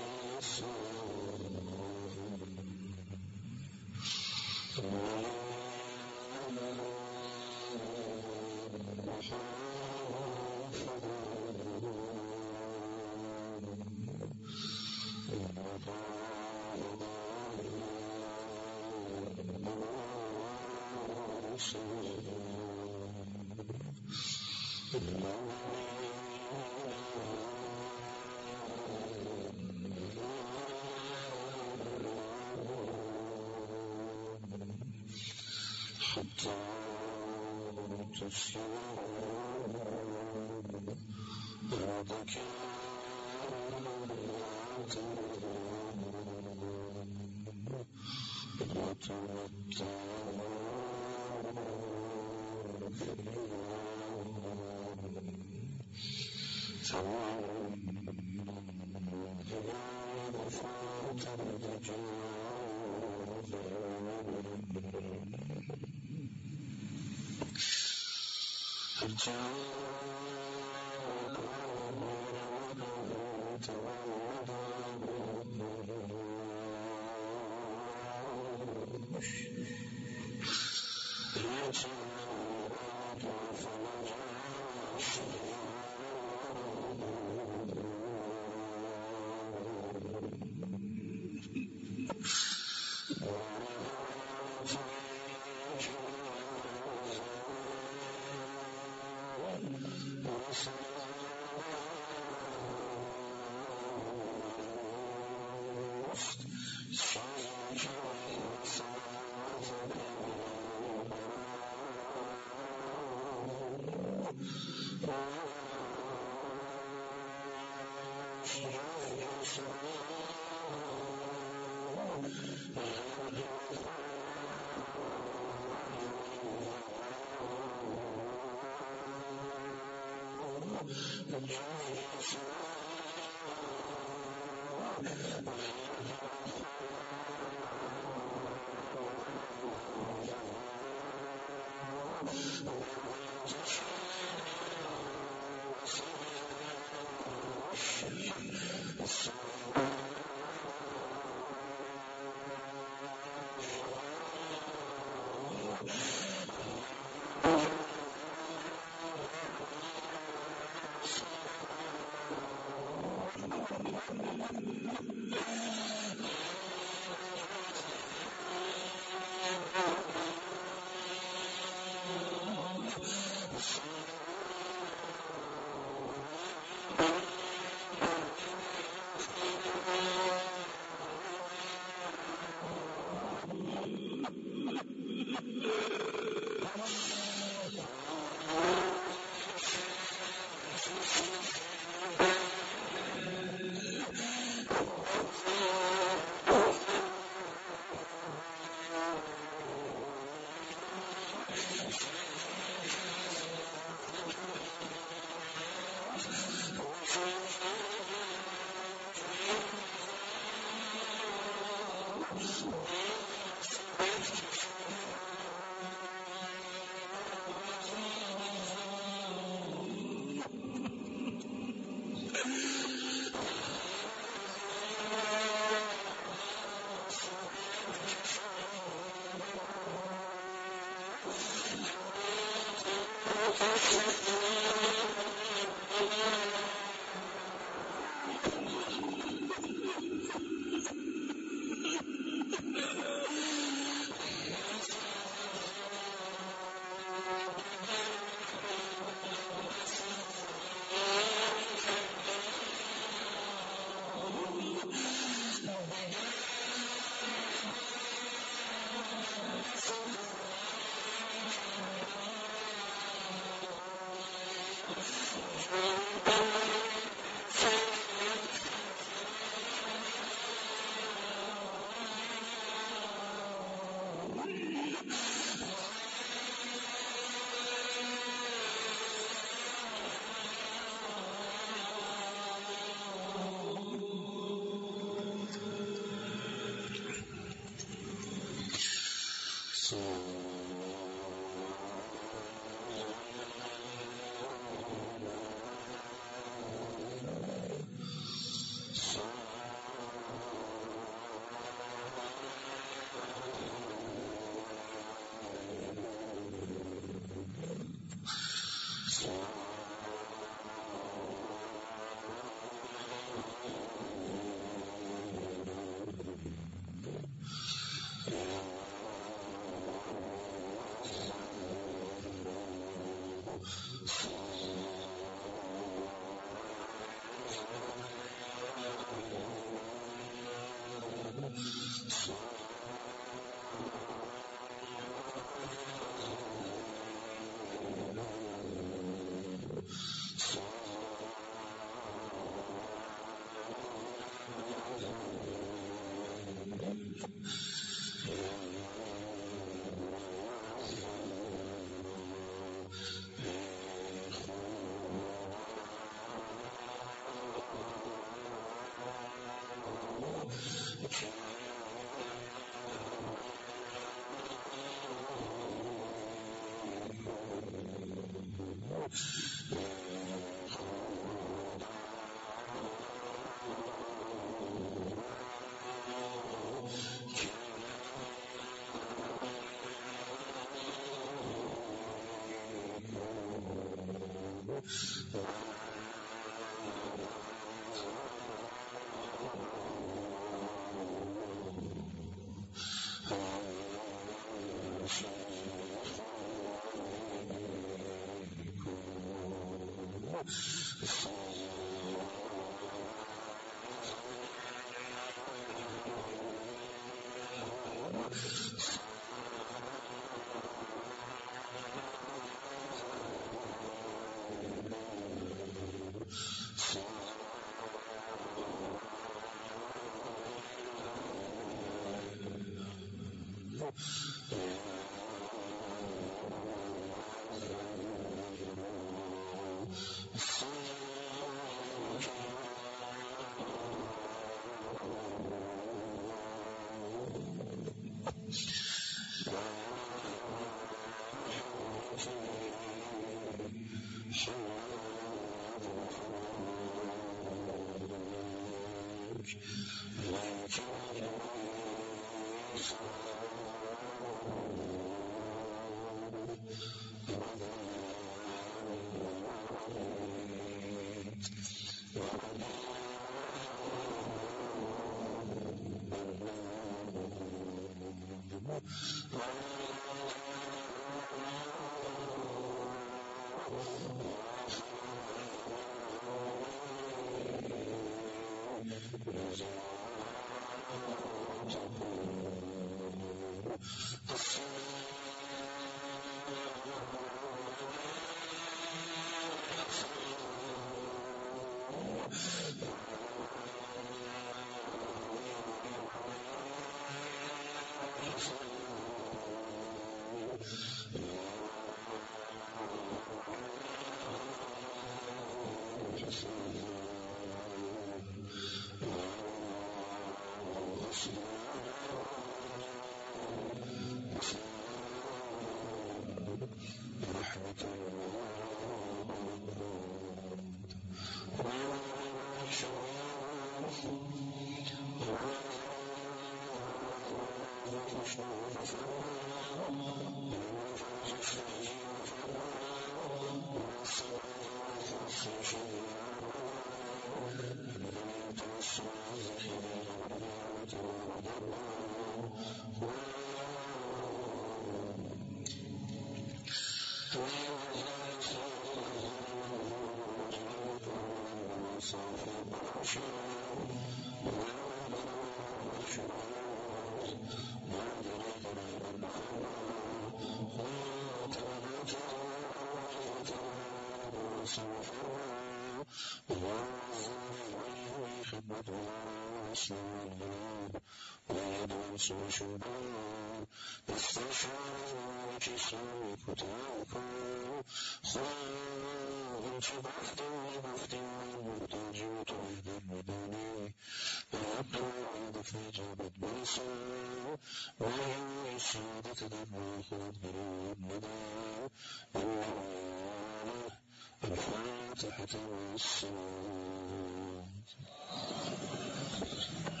الفاتحة والصلاة